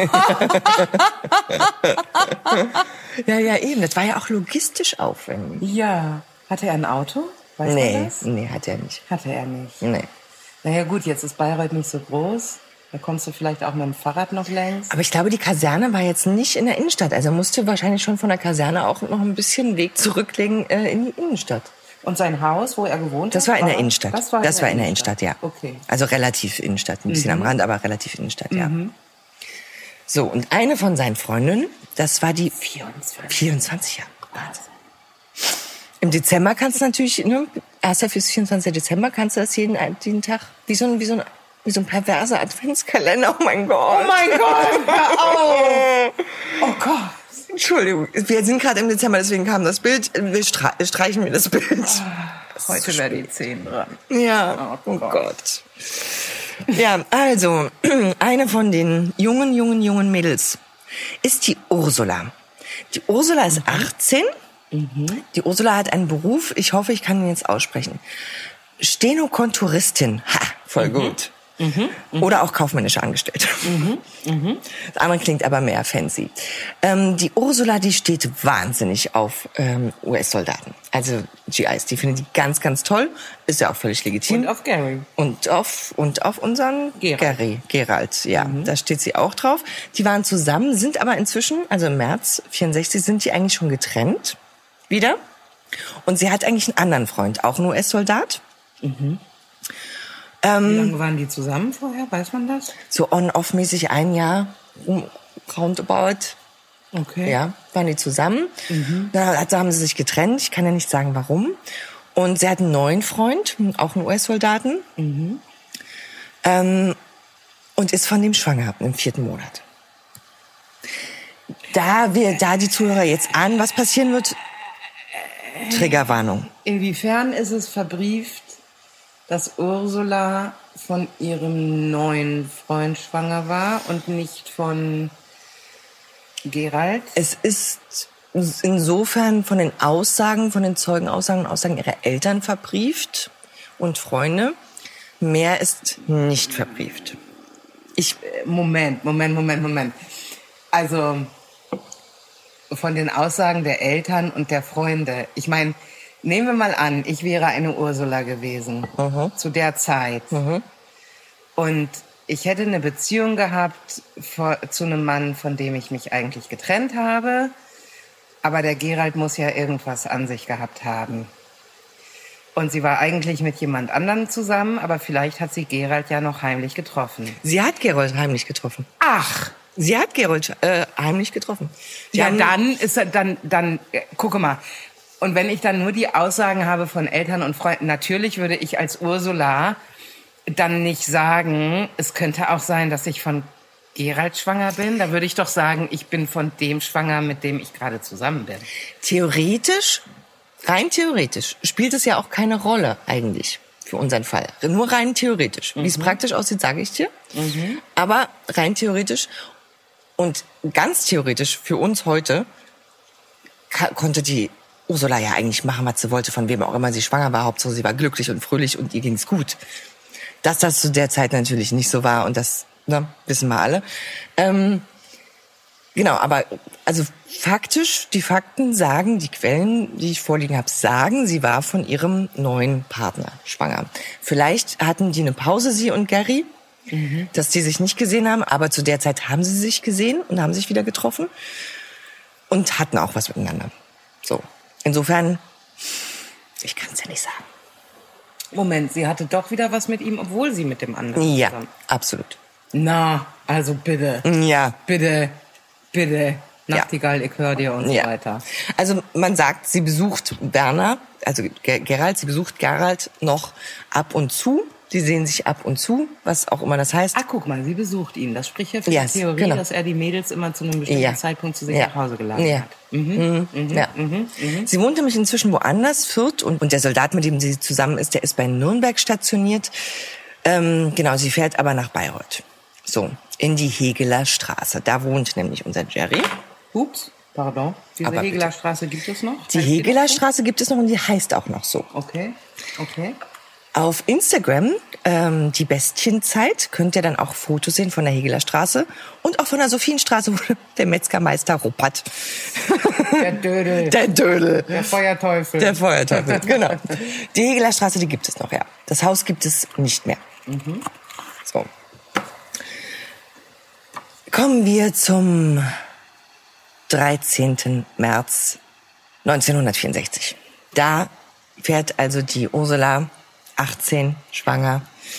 ja, ja, eben. Das war ja auch logistisch aufwendig. Ja. Hatte er ein Auto? Weiß man Nee, das? nee, hat er nicht. Hatte er nicht. Nee. Naja gut, jetzt ist Bayreuth nicht so groß. Da kommst du vielleicht auch mit dem Fahrrad noch längs. Aber ich glaube, die Kaserne war jetzt nicht in der Innenstadt. Also er musste wahrscheinlich schon von der Kaserne auch noch ein bisschen Weg zurücklegen äh, in die Innenstadt. Und sein Haus, wo er gewohnt Das hat? war in der Innenstadt. Das war, das in, war der in der Innenstadt, ja. Okay. Also relativ Innenstadt, ein bisschen Mhm. am Rand, aber relativ Innenstadt, ja. Mhm. So, und eine von seinen Freundinnen, das war die vierundzwanzig. vierundzwanzig Jahre. Wahnsinn. Im Dezember kannst du natürlich, ne, erster bis vierundzwanzigsten Dezember kannst du das jeden, jeden Tag, wie so ein, wie so ein, wie so ein perverser Adventskalender. Oh mein Gott. Oh mein Gott, hör auf! Oh Gott. Entschuldigung, wir sind gerade im Dezember, deswegen kam das Bild. Wir stre streichen mir das Bild. Heute wäre die zehn dran. Ja, Oh oh Gott. Gott. Ja, also, eine von den jungen, jungen, jungen Mädels ist die Ursula. Die Ursula ist achtzehn. Die Ursula hat einen Beruf, ich hoffe, ich kann ihn jetzt aussprechen. Stenokontoristin. Ha, voll gut. Mhm. Oder auch kaufmännische Angestellte. Das andere klingt aber mehr fancy. Ähm, die Ursula, die steht wahnsinnig auf ähm, U S-Soldaten. Also G Is, die findet die ganz, ganz toll. Ist ja auch völlig legitim. Und auf Gary. Und auf, und auf unseren Gerald. Gary, Gerald, ja, da steht sie auch drauf. Die waren zusammen, sind aber inzwischen, also im März vierundsechzig, sind die eigentlich schon getrennt. Wieder. Und sie hat eigentlich einen anderen Freund, auch ein U S-Soldat. Wie Ähm, lange waren die zusammen vorher? Weiß man das? so on-off-mäßig ein Jahr, um, roundabout. Okay. Ja, waren die zusammen. Dann hat- haben sie sich getrennt. Ich kann ja nicht sagen, warum. Und sie hat einen neuen Freund, auch einen U S-Soldaten. Ähm, und ist von dem schwanger im vierten Monat. Da wir, da die Zuhörer jetzt ahnen, was passieren wird, Triggerwarnung. Inwiefern ist es verbrieft, dass Ursula von ihrem neuen Freund schwanger war und nicht von Gerald? Es ist insofern von den Aussagen, von den Zeugenaussagen und Aussagen ihrer Eltern verbrieft und Freunde, Mehr ist nicht verbrieft. Ich, Moment, Moment, Moment, Moment. Also, von den Aussagen der Eltern und der Freunde. Ich meine, nehmen wir mal an, ich wäre eine Ursula gewesen. Mhm. Zu der Zeit. Mhm. Und ich hätte eine Beziehung gehabt vor, zu einem Mann, von dem ich mich eigentlich getrennt habe. Aber der Gerald muss ja irgendwas an sich gehabt haben. Und sie war eigentlich mit jemand anderem zusammen, aber vielleicht hat sie Gerald ja noch heimlich getroffen. Sie hat Gerald heimlich getroffen. Ach! Sie hat Gerald äh, heimlich getroffen. Sie ja, haben dann ist er, dann, dann, äh, gucke mal. Und wenn ich dann nur die Aussagen habe von Eltern und Freunden, natürlich würde ich als Ursula dann nicht sagen, es könnte auch sein, dass ich von Gerald schwanger bin. Da würde ich doch sagen, ich bin von dem schwanger, mit dem ich gerade zusammen bin. Theoretisch, rein theoretisch, spielt es ja auch keine Rolle eigentlich für unseren Fall. Nur rein theoretisch. Mhm. Wie es praktisch aussieht, sage ich dir. Mhm. Aber rein theoretisch und ganz theoretisch für uns heute ka- konnte die Ursula ja eigentlich machen, was sie wollte, von wem auch immer sie schwanger war. Hauptsache sie war glücklich und fröhlich und ihr ging's gut. Dass das zu der Zeit natürlich nicht so war und das, ne, wissen wir alle. Ähm, genau, aber also faktisch, die Fakten sagen, die Quellen, die ich vorliegen habe, sagen, sie war von ihrem neuen Partner schwanger. Vielleicht hatten die eine Pause, sie und Gary, mhm. dass die sich nicht gesehen haben, aber zu der Zeit haben sie sich gesehen und haben sich wieder getroffen und hatten auch was miteinander. So, insofern, ich kann es ja nicht sagen. Moment, sie hatte doch wieder was mit ihm, obwohl sie mit dem anderen ja, zusammen. Ja, absolut. Na, also bitte. Ja. Bitte, bitte. Nachtigall, ja. Ich höre dir und so ja. weiter. Also man sagt, sie besucht Werner, also Gerald, sie besucht Gerald noch ab und zu. Sie sehen sich ab und zu, was auch immer das heißt. Ah, guck mal, sie besucht ihn. Das spricht ja für yes, die Theorie, genau. dass er die Mädels immer zu einem bestimmten ja. Zeitpunkt zu sich ja. nach Hause geladen ja. hat. Mhm. Mhm. Ja. Mhm. Mhm. Sie wohnt nämlich inzwischen woanders, Fürth, und, und der Soldat, mit dem sie zusammen ist, der ist bei Nürnberg stationiert. Ähm, genau, sie fährt aber nach Bayreuth. So, in die Hegeler Straße. Da wohnt nämlich unser Jerry. Ups, pardon. Diese aber Hegeler bitte. Straße gibt es noch? Die heißt Hegeler die Straße gibt es noch und die heißt auch noch so. Okay, okay. Auf Instagram, ähm, die Bestienzeit, könnt ihr dann auch Fotos sehen von der Hegeler Straße und auch von der Sophienstraße, wo der Metzgermeister Ruppert. Der Dödel. Der Dödel. Der Feuerteufel. Der Feuerteufel, genau. Die Hegeler Straße, die gibt es noch, ja. Das Haus gibt es nicht mehr. Mhm. So. Kommen wir zum dreizehnten März neunzehnhundertvierundsechzig. Da fährt also die Ursula achtzehn, schwanger.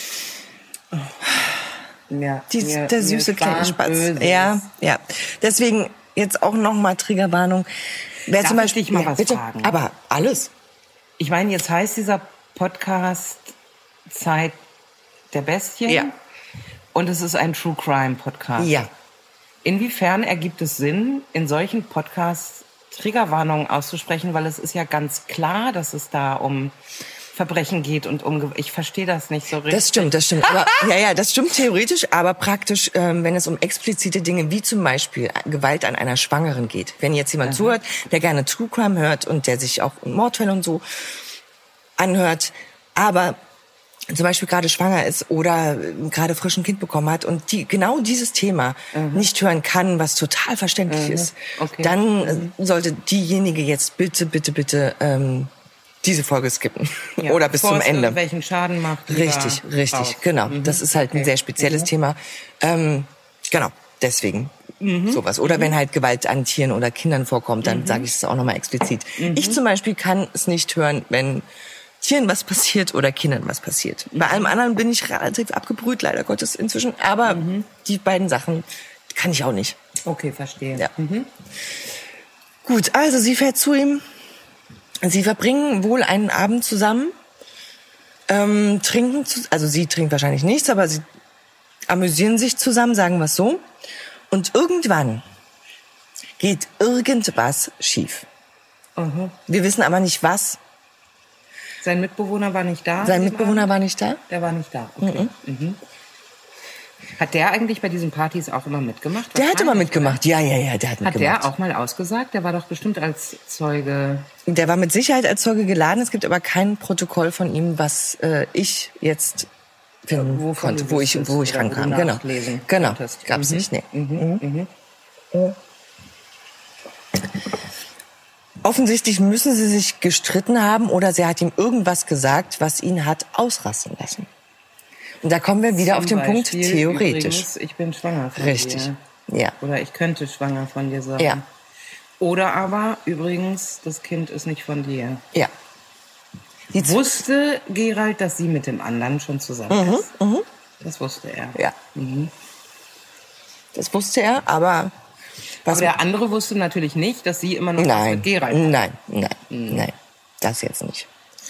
Ja, die, mir, der süße kleine Spatz. Ja, ja. Deswegen jetzt auch nochmal Triggerwarnung. Wer Darf zum Beispiel, ich dich mal ja, was bitte, fragen? aber alles. Ich meine, jetzt heißt dieser Podcast Zeit der Bestien. Ja. Und es ist ein True Crime Podcast. Ja. Inwiefern ergibt es Sinn, in solchen Podcasts Triggerwarnungen auszusprechen? Weil es ist ja ganz klar, dass es da um Verbrechen geht und um, ich verstehe das nicht so richtig. Das stimmt, das stimmt. Aber, ja, ja, das stimmt theoretisch, aber praktisch, ähm, wenn es um explizite Dinge wie zum Beispiel Gewalt an einer Schwangeren geht. Wenn jetzt jemand mhm. zuhört, der gerne True Crime hört und der sich auch Mordfälle und so anhört, aber zum Beispiel gerade schwanger ist oder gerade frisch ein Kind bekommen hat und die genau dieses Thema mhm. nicht hören kann, was total verständlich mhm. ist, okay. dann mhm. sollte diejenige jetzt bitte, bitte, bitte ähm, diese Folge skippen. Ja, oder bis zum Ende. Es welchen Schaden macht. Richtig, richtig, raus. Genau. Mhm. Das ist halt okay. ein sehr spezielles mhm. Thema. Ähm, genau, deswegen mhm. sowas. Oder mhm. wenn halt Gewalt an Tieren oder Kindern vorkommt, dann mhm. sage ich es auch nochmal explizit. Mhm. Ich zum Beispiel kann es nicht hören, wenn Tieren was passiert oder Kindern was passiert. Mhm. Bei allem anderen bin ich relativ abgebrüht, leider Gottes inzwischen. Aber mhm. die beiden Sachen kann ich auch nicht. Okay, verstehe. Ja. Mhm. Gut, also sie fährt zu ihm. Sie verbringen wohl einen Abend zusammen, ähm, trinken, zu, also sie trinkt wahrscheinlich nichts, aber sie amüsieren sich zusammen, sagen wir es so. Und irgendwann geht irgendwas schief. Mhm. Wir wissen aber nicht was. Sein Mitbewohner war nicht da? Sein Mitbewohner war nicht da? Der war nicht da, okay. Mhm. Mhm. Hat der eigentlich bei diesen Partys auch immer mitgemacht? Der hat immer mitgemacht, ja, ja, ja, der hat mitgemacht. Hat der auch mal ausgesagt? Der war doch bestimmt als Zeuge... Der war mit Sicherheit als Zeuge geladen. Es gibt aber kein Protokoll von ihm, was äh, ich jetzt finden Wovon konnte, du wo ich, wüsstest wo ich oder wo rankam. du Genau, nachlesen genau, konntest. gab's Mhm. nicht. Nee. Mhm. Mhm. Offensichtlich müssen sie sich gestritten haben oder sie hat ihm irgendwas gesagt, was ihn hat ausrasten lassen. Und da kommen wir wieder Zum auf den Punkt Beispiel, theoretisch. Übrigens, ich bin schwanger von Richtig. dir. Ja. Oder ich könnte schwanger von dir sein. Ja. Oder aber, übrigens, das Kind ist nicht von dir. Ja. Die Z- Wusste Gerald, dass sie mit dem anderen schon zusammen ist? Mhm. Das wusste er. Ja. Das wusste er, aber was Aber der andere wusste natürlich nicht, dass sie immer noch was Nein, mit Gerald hat. nein, nein, nein, das jetzt nicht.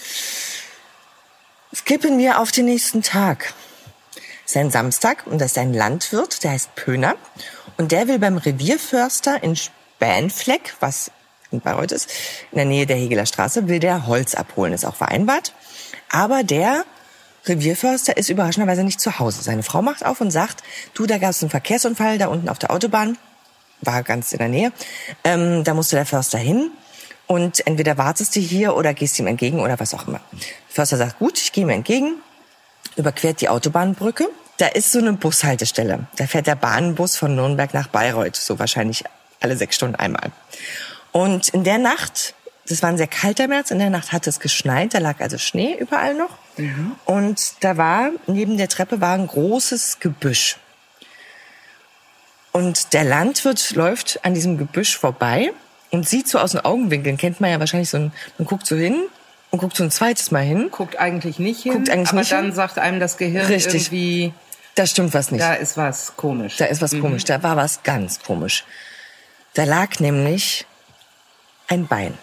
Skippen wir auf den nächsten Tag. Es ist ein Samstag und das ist ein Landwirt, der heißt Pöhner. Und der will beim Revierförster in Spähnfleck, was in Bayreuth ist, in der Nähe der Hegeler Straße, will der Holz abholen, ist auch vereinbart. Aber der Revierförster ist überraschenderweise nicht zu Hause. Seine Frau macht auf und sagt, du, da gab es einen Verkehrsunfall da unten auf der Autobahn. War ganz in der Nähe. Ähm, da musste der Förster hin und entweder wartest du hier oder gehst ihm entgegen oder was auch immer. Der Förster sagt, gut, ich gehe ihm entgegen, überquert die Autobahnbrücke. Da ist so eine Bushaltestelle. Da fährt der Bahnbus von Nürnberg nach Bayreuth, so wahrscheinlich alle sechs Stunden einmal. Und in der Nacht, das war ein sehr kalter März, in der Nacht hat es geschneit, da lag also Schnee überall noch. Mhm. Und da war, neben der Treppe war ein großes Gebüsch. Und der Landwirt läuft an diesem Gebüsch vorbei und sieht so aus den Augenwinkeln, kennt man ja wahrscheinlich so ein, man guckt so hin und guckt so ein zweites Mal hin. Guckt eigentlich nicht hin, Guckt eigentlich aber nicht dann hin. sagt einem das Gehirn Richtig. irgendwie, Da stimmt was nicht. da ist was komisch. Da ist was komisch, da war was ganz komisch. Da lag nämlich ein Bein.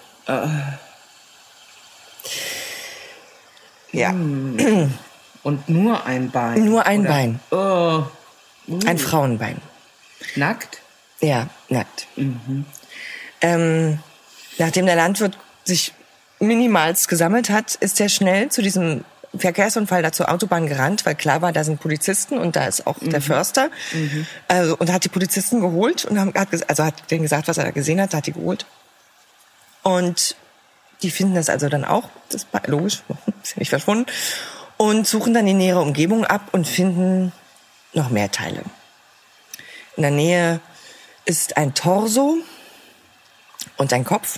Ja, Und nur ein Bein. nur ein Oder? Bein, Oh. ein Frauenbein. Nackt? Ja, nackt. Ähm, nachdem der Landwirt sich minimals gesammelt hat, ist er schnell zu diesem Verkehrsunfall da zur Autobahn gerannt, weil klar war, da sind Polizisten und da ist auch der Förster. Also, und hat die Polizisten geholt und haben, hat, ges- also hat denen gesagt, was er da gesehen hat, hat die geholt. Und die finden das also dann auch, das ist logisch, ist ja nicht verschwunden, und suchen dann die nähere Umgebung ab und finden noch mehr Teile. In der Nähe ist ein Torso und ein Kopf.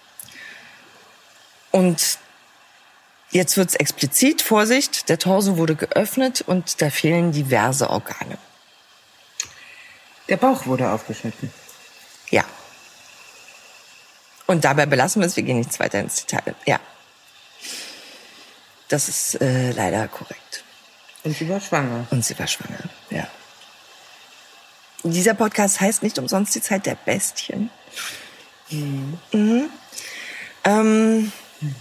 Und jetzt wird's explizit, Vorsicht, der Torso wurde geöffnet und da fehlen diverse Organe. Der Bauch wurde aufgeschnitten. Ja. Und dabei belassen wir es, wir gehen nicht weiter ins Detail. Ja. Das ist äh, leider korrekt. Und sie war schwanger. Und sie war schwanger, ja. Dieser Podcast heißt nicht umsonst die Zeit der Bestien. Mhm. Mhm. Ähm,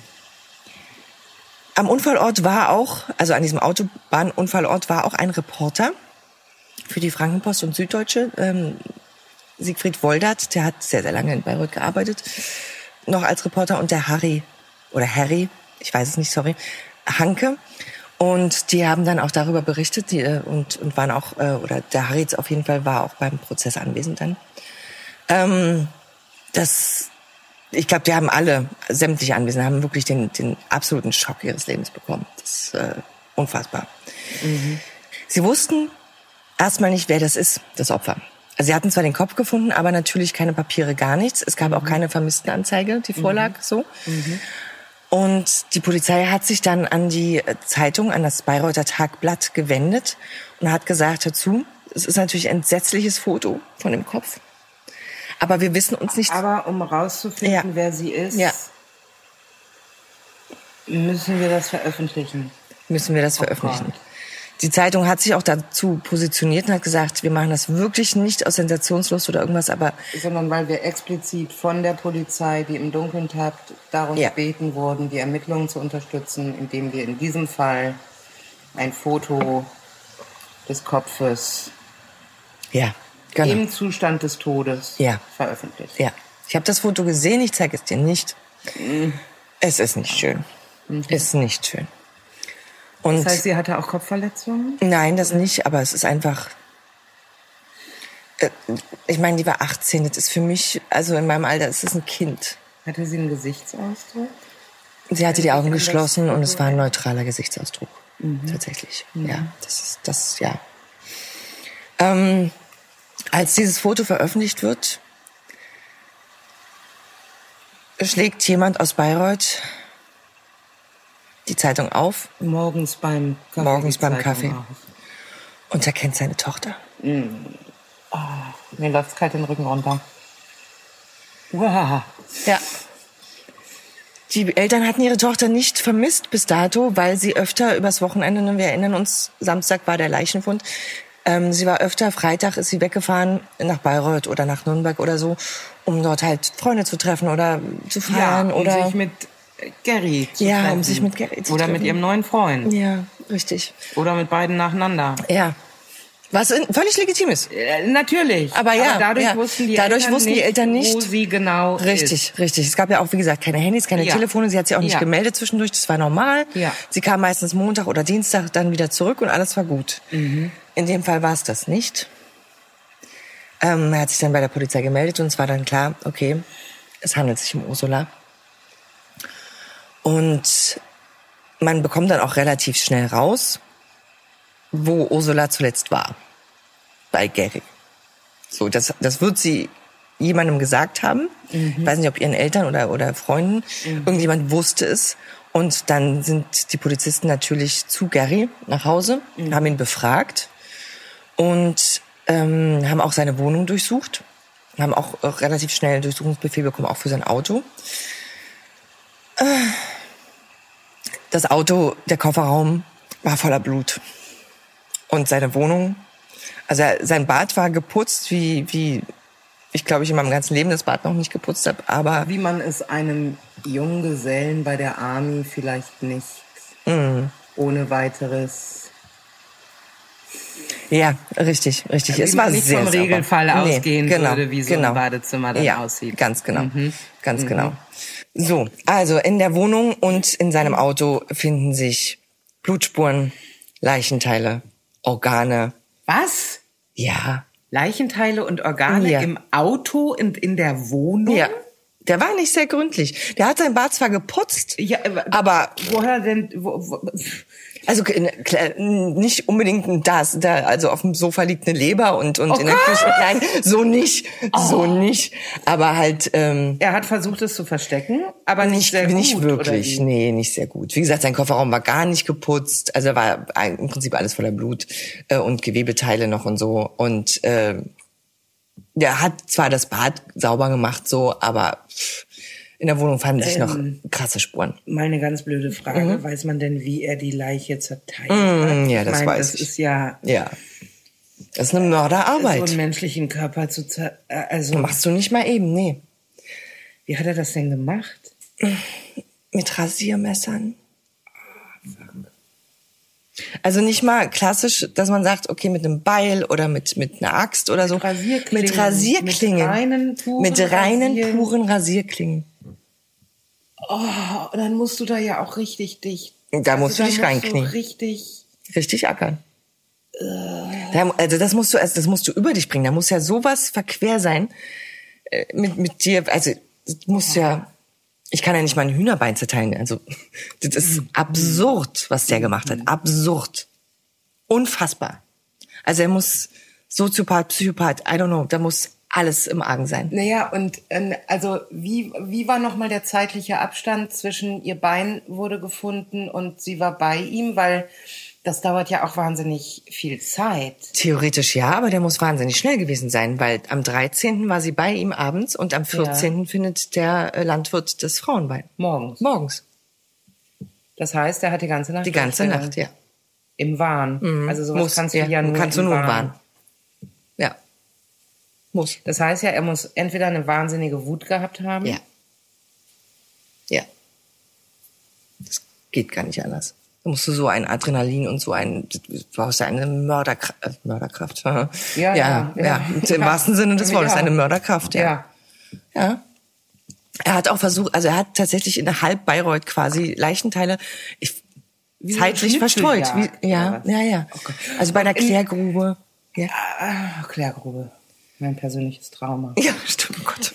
am Unfallort war auch, also an diesem Autobahnunfallort war auch ein Reporter für die Frankenpost und Süddeutsche, ähm, Siegfried Woldert, der hat sehr, sehr lange in Bayreuth gearbeitet, noch als Reporter, und der Harry, oder Harry, ich weiß es nicht, sorry, Hanke. Und die haben dann auch darüber berichtet, die, und, und waren auch, äh, oder der Harry auf jeden Fall war auch beim Prozess anwesend dann. Ähm, das, ich glaube, die haben alle, sämtliche Anwesenden, haben wirklich den, den absoluten Schock ihres Lebens bekommen. Das ist äh, unfassbar. Mhm. Sie wussten erstmal nicht, wer das ist, das Opfer. Also sie hatten zwar den Kopf gefunden, aber natürlich keine Papiere, gar nichts. Es gab mhm. auch keine Vermisstenanzeige, die vorlag, mhm. so. Mhm. Und die Polizei hat sich dann an die Zeitung, an das Bayreuther Tagblatt gewendet und hat gesagt dazu, es ist natürlich ein entsetzliches Foto von dem Kopf. Aber wir wissen uns nicht... Aber um rauszufinden, ja. wer sie ist, ja. müssen wir das veröffentlichen. Müssen wir das oh veröffentlichen. Gott. Die Zeitung hat sich auch dazu positioniert und hat gesagt, wir machen das wirklich nicht aus Sensationslust oder irgendwas, aber... Sondern weil wir explizit von der Polizei, die im Dunkeln tappt, darum ja. gebeten wurden, die Ermittlungen zu unterstützen, indem wir in diesem Fall ein Foto des Kopfes ja, genau. im Zustand des Todes ja. veröffentlichen. Ja, ich habe das Foto gesehen, ich zeige es dir nicht. Mhm. Es ist nicht schön. Mhm. Es ist nicht schön. Und das heißt, sie hatte auch Kopfverletzungen? Nein, das nicht, aber es ist einfach... Äh, ich meine, die war achtzehn, das ist für mich, also in meinem Alter, es ist ein Kind. Hatte sie einen Gesichtsausdruck? Sie hatte die Augen geschlossen und es war ein neutraler Gesichtsausdruck. Mhm. Tatsächlich. Mhm. Ja, das ist das, ja. Ähm, als dieses Foto veröffentlicht wird, schlägt jemand aus Bayreuth die Zeitung auf. Morgens beim Kaffee. Morgens beim Kaffee. Auf. Und erkennt seine Tochter. Mhm. Oh, mir läuft kalt den Rücken runter. Wow. Ja. Die Eltern hatten ihre Tochter nicht vermisst bis dato, weil sie öfter übers Wochenende, wir erinnern uns, Samstag war der Leichenfund, ähm, sie war öfter, Freitag ist sie weggefahren nach Bayreuth oder nach Nürnberg oder so, um dort halt Freunde zu treffen oder zu feiern. Ja, um oder sich mit Gary zu ja, treffen. Ja, um sich mit Gary zu Oder treffen. mit ihrem neuen Freund. Ja, richtig. Oder mit beiden nacheinander. Ja. Was völlig legitim ist. Äh, natürlich. Aber ja, Aber dadurch ja. wussten die dadurch Eltern wussten die nicht, Eltern nicht, wo sie genau Richtig, ist. richtig. Es gab ja auch, wie gesagt, keine Handys, keine Ja. Telefone. Sie hat sich auch nicht Ja. gemeldet zwischendurch. Das war normal. Ja. Sie kam meistens Montag oder Dienstag dann wieder zurück und alles war gut. Mhm. In dem Fall war es das nicht. Ähm, er hat sich dann bei der Polizei gemeldet und es war dann klar, okay, es handelt sich um Ursula. Und man bekommt dann auch relativ schnell raus, wo Ursula zuletzt war. Bei Gary. So, das, das wird sie jemandem gesagt haben. Mhm. Ich weiß nicht, ob ihren Eltern oder, oder Freunden. Mhm. Irgendjemand wusste es. Und dann sind die Polizisten natürlich zu Gary nach Hause, mhm. haben ihn befragt und ähm, haben auch seine Wohnung durchsucht. Haben auch, auch relativ schnell einen Durchsuchungsbefehl bekommen, auch für sein Auto. Das Auto, der Kofferraum war voller Blut. Und seine Wohnung, also sein Bad war geputzt, wie, wie ich glaube, ich in meinem ganzen Leben das Bad noch nicht geputzt habe, aber... Wie man es einem jungen Gesellen bei der Army vielleicht nicht mm. ohne weiteres... Ja, richtig, richtig. Wie es man war nicht sehr vom Regelfall sauber. ausgehen nee, genau, würde, wie so genau. ein Badezimmer dann ja, aussieht. Ganz genau, mhm. ganz mhm. genau. So, also in der Wohnung und in seinem Auto finden sich Blutspuren, Leichenteile, Organe. Was? Ja. Leichenteile und Organe ja. im Auto und in der Wohnung? Ja. Der war nicht sehr gründlich. Der hat sein Bad zwar geputzt, ja, aber, aber woher denn? Wo, wo, also nicht unbedingt das, da also auf dem Sofa liegt eine Leber und und oh in der Küche, nein, so nicht, oh. so nicht, aber halt ähm, er hat versucht es zu verstecken, aber nicht, nicht sehr gut, nicht wirklich, oder wie? nee, nicht sehr gut. Wie gesagt, sein Kofferraum war gar nicht geputzt, also war im Prinzip alles voller Blut äh, und Gewebeteile noch und so und äh, der hat zwar das Bad sauber gemacht so, aber pff, in der Wohnung fanden sich ähm, noch krasse Spuren. Mal eine ganz blöde Frage. Mhm. Weiß man denn, wie er die Leiche zerteilt mhm, hat? Ja, das ich mein, weiß das ich. ist ja... Ja. Das ist eine Mörderarbeit. So einen menschlichen Körper zu zer... Also, machst du nicht mal eben, nee. Wie hat er das denn gemacht? Mit Rasiermessern. Also nicht mal klassisch, dass man sagt, okay, mit einem Beil oder mit mit einer Axt oder so. Mit Rasierklingen. Mit Rasierklingen. Mit reinen, puren, mit reinen Rasieren. puren Rasierklingen. Oh, und dann musst du da ja auch richtig dicht. Da musst also, du dich musst reinknien. Du richtig. Richtig ackern. Uh. Da, also das musst du, also das musst du über dich bringen. Da muss ja sowas verquer sein äh, mit mit dir. Also das musst oh. ja. Ich kann ja nicht mal ein Hühnerbein zerteilen. Also das ist absurd, was der gemacht hat. Absurd. Unfassbar. Also er muss Soziopath, Psychopath, I don't know, da muss alles im Argen sein. Naja, und äh, also wie wie war nochmal der zeitliche Abstand zwischen ihr Bein wurde gefunden und sie war bei ihm? Weil das dauert ja auch wahnsinnig viel Zeit. Theoretisch ja, aber der muss wahnsinnig schnell gewesen sein, weil am dreizehnten war sie bei ihm abends und am vierzehnten Ja. findet der Landwirt das Frauenbein. Morgens. Morgens. Das heißt, er hat die ganze Nacht... Die ganze Nacht, ja. Im Wahn. Mhm. Also sowas muss, kannst du ja, ja nur kannst im du nur Wahn. Wahn. Ja. Muss. Das heißt ja, er muss entweder eine wahnsinnige Wut gehabt haben. Ja. Ja. Das geht gar nicht anders. Da musst du so ein Adrenalin und so ein, du brauchst ja eine Mörderkraft. Äh, Mörderkraft. ja, ja, ja, ja. ja. Im wahrsten Sinne des Wortes, ja. Eine Mörderkraft, ja. ja. Ja. Er hat auch versucht, also er hat tatsächlich in halb Bayreuth quasi Leichenteile ich, zeitlich verstreut. Wie, ja, ja, ja. Okay. Also bei der Klärgrube. Ja. Ah, Klärgrube. Mein persönliches Trauma. Ja, stimmt, oh Gott.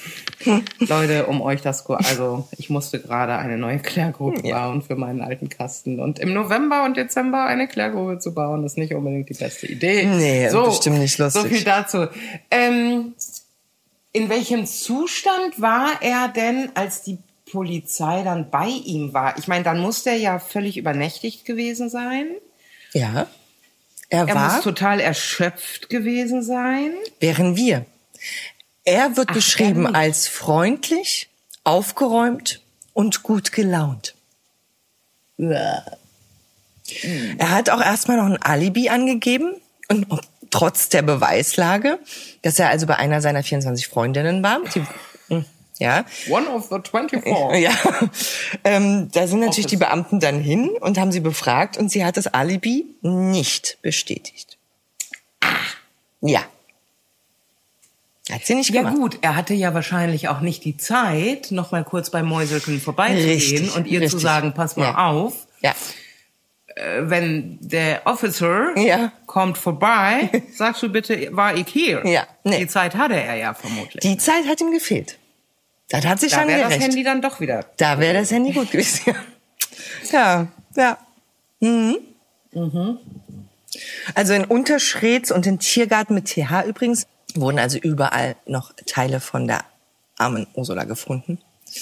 Leute, um euch das, also ich musste gerade eine neue Klärgrube Ja. bauen für meinen alten Kasten. Und im November und Dezember eine Klärgrube zu bauen, ist nicht unbedingt die beste Idee. Nee, so, bestimmt nicht lustig. So viel dazu. Ähm, in welchem Zustand war er denn, als die Polizei dann bei ihm war? Ich meine, dann muss der ja völlig übernächtigt gewesen sein. Ja. Er, Er war, muss total erschöpft gewesen sein. wären wir. Er wird Ach, beschrieben ehrlich? als freundlich, aufgeräumt und gut gelaunt. Er hat auch erstmal noch ein Alibi angegeben und trotz der Beweislage, dass er also bei einer seiner vierundzwanzig Freundinnen war. Die, ja. One of the twenty-four. Ja, ähm, da sind natürlich Office. die Beamten dann hin und haben sie befragt und sie hat das Alibi nicht bestätigt. Ja. Hat sie nicht Ja gemacht. gut, er hatte ja wahrscheinlich auch nicht die Zeit, noch mal kurz bei Mäuselken vorbeizugehen Richtig, und ihr richtig. zu sagen, pass mal Ja. auf, Ja. äh, wenn der Officer Ja. kommt vorbei, sagst du bitte, war ich hier? Ja, nee. Die Zeit hatte er ja vermutlich. Die Zeit hat ihm gefehlt. Das hat sich da dann wäre das gerecht. Handy dann doch wieder. Da wäre das Handy gut gewesen. Ja, ja. Mhm. Mhm. Also in Unterschreds und in Tiergarten mit T H übrigens wurden also überall noch Teile von der armen Ursula gefunden.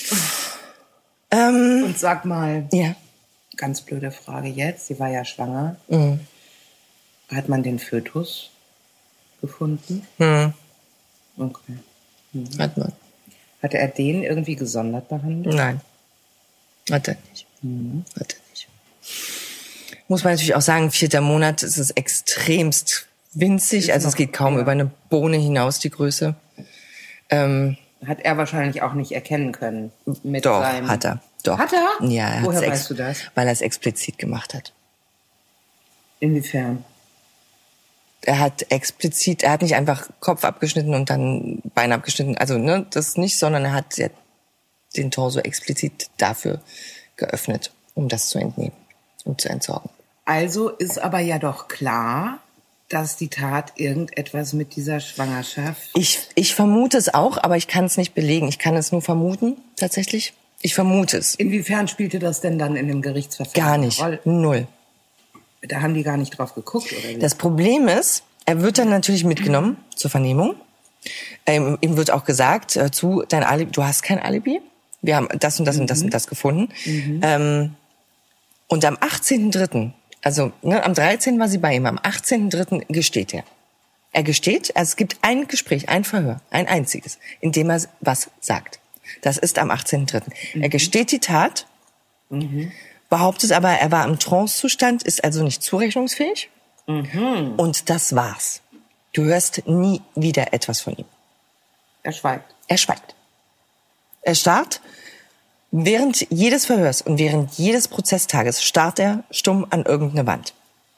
Ähm, Und sag mal, ja. ganz blöde Frage jetzt, sie war ja schwanger. Mhm. Hat man den Fötus gefunden? Mhm. Okay. Hat man. Hatte er den irgendwie gesondert behandelt? Nein. Hat er nicht. Mhm. Hat er nicht. Muss man natürlich auch sagen, vierter Monat ist es extremst winzig. Ist Also es noch- geht kaum ja. über eine Bohne hinaus, die Größe. Ähm, Hat er wahrscheinlich auch nicht erkennen können. Mit doch, seinem hat er. Doch. Hat er? Ja, er Woher hat's weißt du das? Weil er es explizit gemacht hat. Inwiefern? Er hat explizit, er hat nicht einfach Kopf abgeschnitten und dann Bein abgeschnitten. Also, ne, das nicht, sondern er hat ja den Torso explizit dafür geöffnet, um das zu entnehmen und zu entsorgen. Also ist aber ja doch klar, dass die Tat irgendetwas mit dieser Schwangerschaft... Ich, ich vermute es auch, aber ich kann es nicht belegen. Ich kann es nur vermuten, tatsächlich. Ich vermute es. Inwiefern spielte das denn dann in dem Gerichtsverfahren Gar eine nicht. Rolle? Null. Da haben die gar nicht drauf geguckt, oder wie? Das Problem ist, er wird dann natürlich mitgenommen zur Vernehmung. Ähm, ihm wird auch gesagt, äh, zu, dein Alibi, du hast kein Alibi. Wir haben das und das und das und das gefunden. Ähm, und am achtzehnten dritten, also ne, am dreizehnten war sie bei ihm, am achtzehnten dritten gesteht er. Er gesteht, also es gibt ein Gespräch, ein Verhör, ein einziges, in dem er was sagt. Das ist am achtzehnten dritten Er gesteht die Tat, behauptet aber, er war im Trancezustand, ist also nicht zurechnungsfähig. Und das war's. Du hörst nie wieder etwas von ihm. Er schweigt. Er schweigt. Er starrt während jedes Verhörs und während jedes Prozesstages starrt er stumm an irgendeine Wand.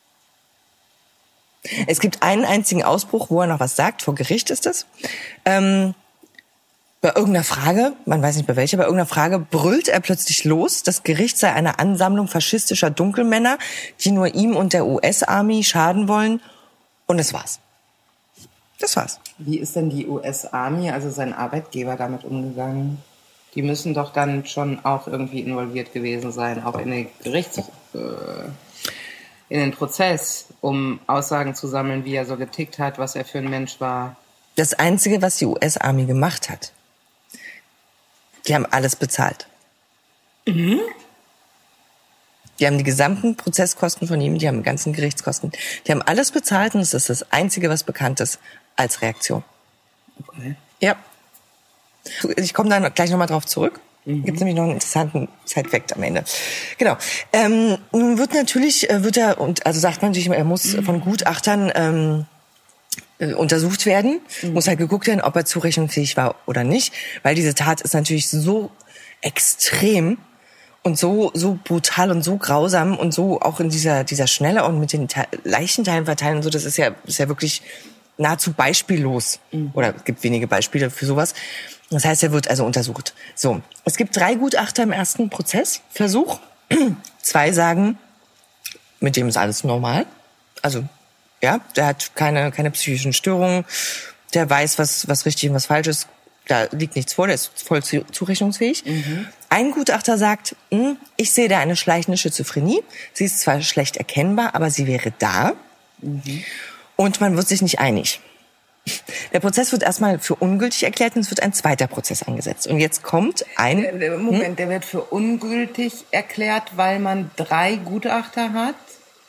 Es gibt einen einzigen Ausbruch, wo er noch was sagt, vor Gericht ist es. Ähm, bei irgendeiner Frage, man weiß nicht bei welcher, bei irgendeiner Frage brüllt er plötzlich los, das Gericht sei eine Ansammlung faschistischer Dunkelmänner, die nur ihm und der U S-Army schaden wollen. Und das war's. Das war's. Wie ist denn die U S-Army, also sein Arbeitgeber, damit umgegangen? Die müssen doch dann schon auch irgendwie involviert gewesen sein, auch in den Gerichts... Äh, in den Prozess, um Aussagen zu sammeln, wie er so getickt hat, was er für ein Mensch war. Das Einzige, was die U S-Army gemacht hat, die haben alles bezahlt. Mhm. Die haben die gesamten Prozesskosten von ihm, die haben die ganzen Gerichtskosten. Die haben alles bezahlt und es ist das Einzige, was bekannt ist als Reaktion. Okay. Ja. Ich komme da gleich nochmal drauf zurück. Mhm. Gibt nämlich noch einen interessanten Side-Fact am Ende. Genau. Ähm, nun wird natürlich, äh, wird er, und also sagt man natürlich, er muss mhm. von Gutachtern ähm, äh, untersucht werden. Mhm. Muss halt geguckt werden, ob er zurechnungsfähig war oder nicht. Weil diese Tat ist natürlich so extrem und so so brutal und so grausam und so auch in dieser dieser Schnelle und mit den Te- Leichenteilen verteilen und so. Das ist ja ist ja wirklich nahezu beispiellos. Mhm. Oder es gibt wenige Beispiele für sowas. Das heißt, er wird also untersucht. So, es gibt drei Gutachter im ersten Prozessversuch. Zwei sagen, mit dem ist alles normal. Also, ja, der hat keine keine psychischen Störungen. Der weiß, was was richtig und was falsch ist. da liegt nichts vor, der ist voll zurechnungsfähig. Mhm. Ein Gutachter sagt, ich sehe da eine schleichende Schizophrenie. Sie ist zwar schlecht erkennbar, aber sie wäre da. Mhm. Und man wird sich nicht einig. Der Prozess wird erstmal für ungültig erklärt und es wird ein zweiter Prozess angesetzt. Und jetzt kommt ein... Moment, hm? der wird für ungültig erklärt, weil man drei Gutachter hat,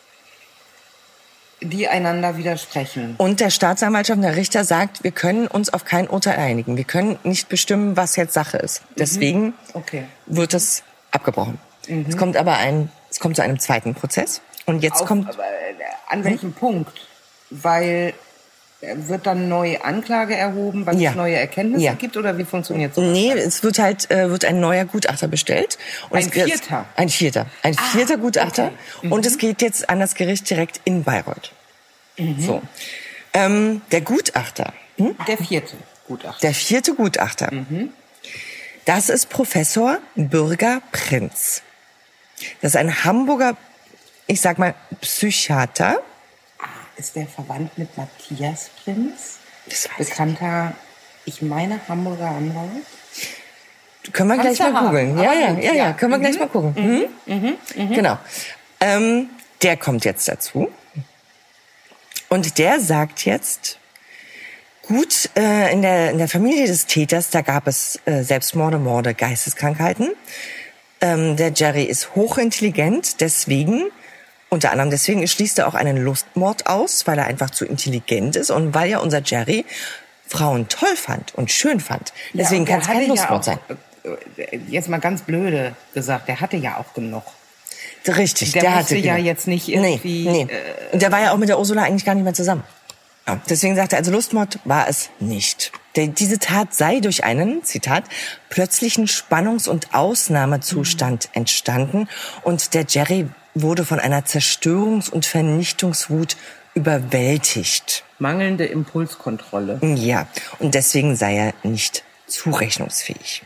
die einander widersprechen. Und der Staatsanwaltschaft und der Richter sagt, wir können uns auf kein Urteil einigen. Wir können nicht bestimmen, was jetzt Sache ist. Deswegen mhm. okay. wird es abgebrochen. Mhm. Es kommt aber ein, es kommt zu einem zweiten Prozess. Und jetzt auf, kommt... Aber an welchem hm? Punkt? Weil... Wird dann neue Anklage erhoben, weil ja. es neue Erkenntnisse ja. gibt, oder wie funktioniert das? Nee, es wird halt äh, wird ein neuer Gutachter bestellt. Und ein es, vierter? Ein vierter. Ein ah, vierter Gutachter. Okay. Mhm. Und es geht jetzt an das Gericht direkt in Bayreuth. Mhm. So. Ähm, der Gutachter. Hm? Der vierte Gutachter. Der vierte Gutachter. Mhm. Das ist Professor Bürger Prinz. Das ist ein Hamburger, ich sag mal, Psychiater. Ist der verwandt mit Matthias Prinz? Das Bekannter, ich. ich meine, Hamburger Anwalt. Können wir gleich mal googeln. Ja, ja, ja, ja, können wir mhm. gleich mal gucken. Mhm. Mhm. Mhm. Genau. Ähm, der kommt jetzt dazu. Und der sagt jetzt, gut, äh, in der, in der Familie des Täters, da gab es äh, Selbstmorde, Morde, Geisteskrankheiten. Ähm, der Jerry ist hochintelligent, deswegen... Unter anderem deswegen schließt er auch einen Lustmord aus, weil er einfach zu intelligent ist und weil ja unser Jerry Frauen toll fand und schön fand. Deswegen ja, kann es kein Lustmord ja auch, sein. Jetzt mal ganz blöde gesagt, der hatte ja auch genug. Richtig, der, der hatte ja genug. jetzt nicht irgendwie... Nee, nee. Äh, und der war ja auch mit der Ursula eigentlich gar nicht mehr zusammen. Ja, deswegen sagt er, also Lustmord war es nicht. Der, diese Tat sei durch einen, Zitat, plötzlichen Spannungs- und Ausnahmezustand mhm. entstanden und der Jerry wurde von einer Zerstörungs- und Vernichtungswut überwältigt. Mangelnde Impulskontrolle. Ja, und deswegen sei er nicht zurechnungsfähig.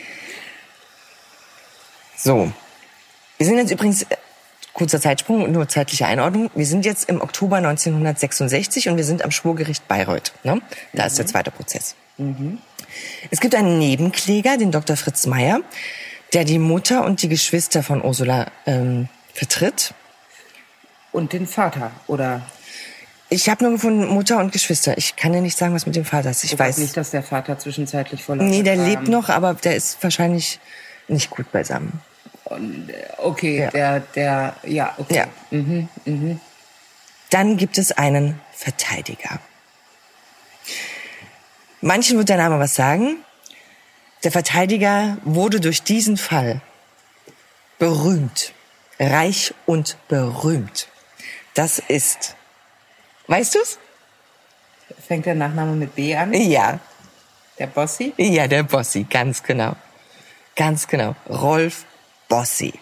So, wir sind jetzt übrigens, kurzer Zeitsprung und nur zeitliche Einordnung, wir sind jetzt im Oktober neunzehnhundertsechsundsechzig und wir sind am Schwurgericht Bayreuth. Ne? Da mhm. ist der zweite Prozess. Mhm. Es gibt einen Nebenkläger, den Doktor Fritz Meyer, der die Mutter und die Geschwister von Ursula ähm, vertritt. Und den Vater, oder? Ich habe nur gefunden, Mutter und Geschwister. Ich kann dir nicht sagen, was mit dem Vater ist. Ich, ich weiß nicht, dass der Vater zwischenzeitlich voller Nee, der lebt noch, aber der ist wahrscheinlich nicht gut beisammen. Und, okay, ja. der, der, ja, okay. Ja. Mhm, mhm. Dann gibt es einen Verteidiger. Manchen wird der Name was sagen. Der Verteidiger wurde durch diesen Fall berühmt. Reich und berühmt. Das ist, weißt du's? Fängt der Nachname mit B an? Ja. Der Bossi? Ja, der Bossi, ganz genau. Ganz genau. Rolf Bossi.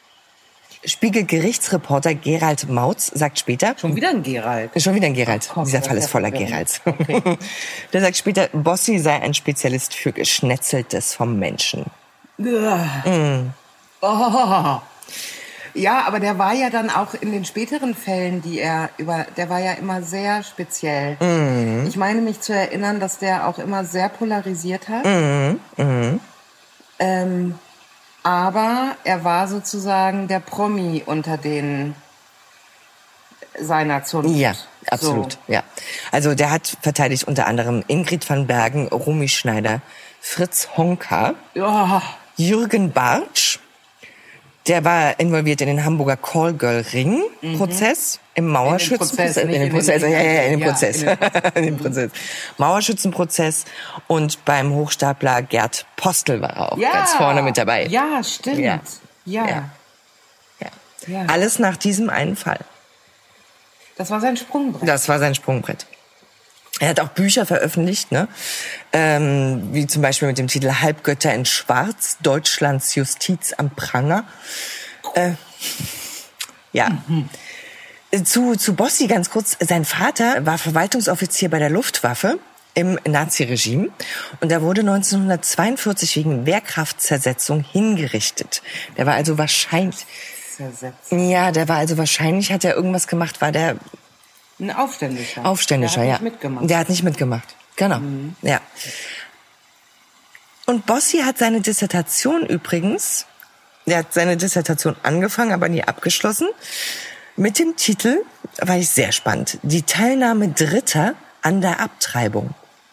Spiegel-Gerichtsreporter Gerald Mautz sagt später... Schon wieder ein Gerald? Schon wieder ein Gerald. Komm, dieser Fall ist voller Geralds. Okay. Der sagt später, Bossi sei ein Spezialist für Geschnetzeltes vom Menschen. Mm. Oh. Ja, aber der war ja dann auch in den späteren Fällen, die er über, der war ja immer sehr speziell. Mm. Ich meine mich zu erinnern, dass der auch immer sehr polarisiert hat. Mm. Mm. Ähm, aber er war sozusagen der Promi unter den seiner Zunft. Ja, absolut. So. Ja. Also der hat verteidigt unter anderem Ingrid van Bergen, Romy Schneider, Fritz Honka, ja. Jürgen Bartsch. Der war involviert in den Hamburger Callgirl-Ring-Prozess, mhm. im Mauerschützenprozess. In den Prozess, ja, ja, ja, in den Prozess. Ja, in den Prozess. Mauerschützenprozess und beim Hochstapler Gerd Postel war er auch ja. ganz vorne mit dabei. Ja, stimmt. Ja. Ja. Ja. Ja. Ja. Alles nach diesem einen Fall. Das war sein Sprungbrett. Das war sein Sprungbrett. Er hat auch Bücher veröffentlicht, ne? Ähm, wie zum Beispiel mit dem Titel Halbgötter in Schwarz, Deutschlands Justiz am Pranger. Äh, ja. Mhm. Zu, zu Bossi ganz kurz. Sein Vater war Verwaltungsoffizier bei der Luftwaffe im Naziregime und er wurde neunzehnhundertzweiundvierzig wegen Wehrkraftzersetzung hingerichtet. Der war also wahrscheinlich... Zersetzung. Ja, der war also wahrscheinlich, hat er irgendwas gemacht, war der... Ein Aufständischer. Aufständischer, der ja. hat nicht mitgemacht. Der hat nicht mitgemacht. Genau. Mhm. Ja. Und Bossi hat seine Dissertation übrigens, er hat seine Dissertation angefangen, aber nie abgeschlossen, mit dem Titel, war ich sehr spannend, die Teilnahme Dritter an der Abtreibung.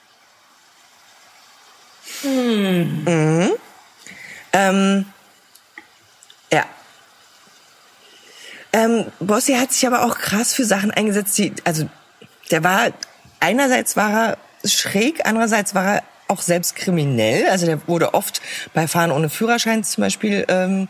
Hm. Mhm. Ähm, ja. Ähm, Bossi hat sich aber auch krass für Sachen eingesetzt, die, also, der war, einerseits war er schräg, andererseits war er auch selbst kriminell. Also der wurde oft bei Fahren ohne Führerschein zum Beispiel ähm,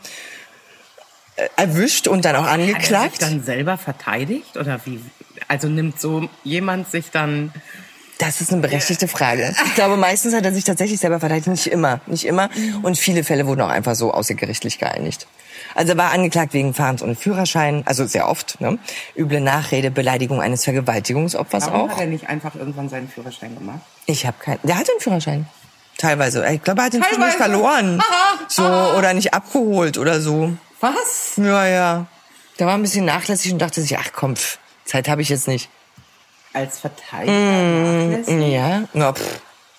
erwischt und dann auch angeklagt. Hat er sich dann selber verteidigt oder wie? Also nimmt so jemand sich dann... Das ist eine berechtigte Frage. Ich glaube, meistens hat er sich tatsächlich selber verteidigt. Nicht immer, nicht immer. Und viele Fälle wurden auch einfach so außergerichtlich geeinigt. Also er war angeklagt wegen Fahrens ohne Führerschein, also sehr oft, ne? Üble Nachrede, Beleidigung eines Vergewaltigungsopfers Warum auch. hat er nicht einfach irgendwann seinen Führerschein gemacht? Ich habe keinen. Der hat einen Führerschein. Teilweise. Ich glaube, er hat ihn Teilweise? zwischendurch verloren. Aha, so, aha. oder nicht abgeholt oder so. Was? Ja, ja. Der war ein bisschen nachlässig und dachte sich, ach komm, pff, Zeit habe ich jetzt nicht. Als Verteidiger nachlässig? Ja, na, pff.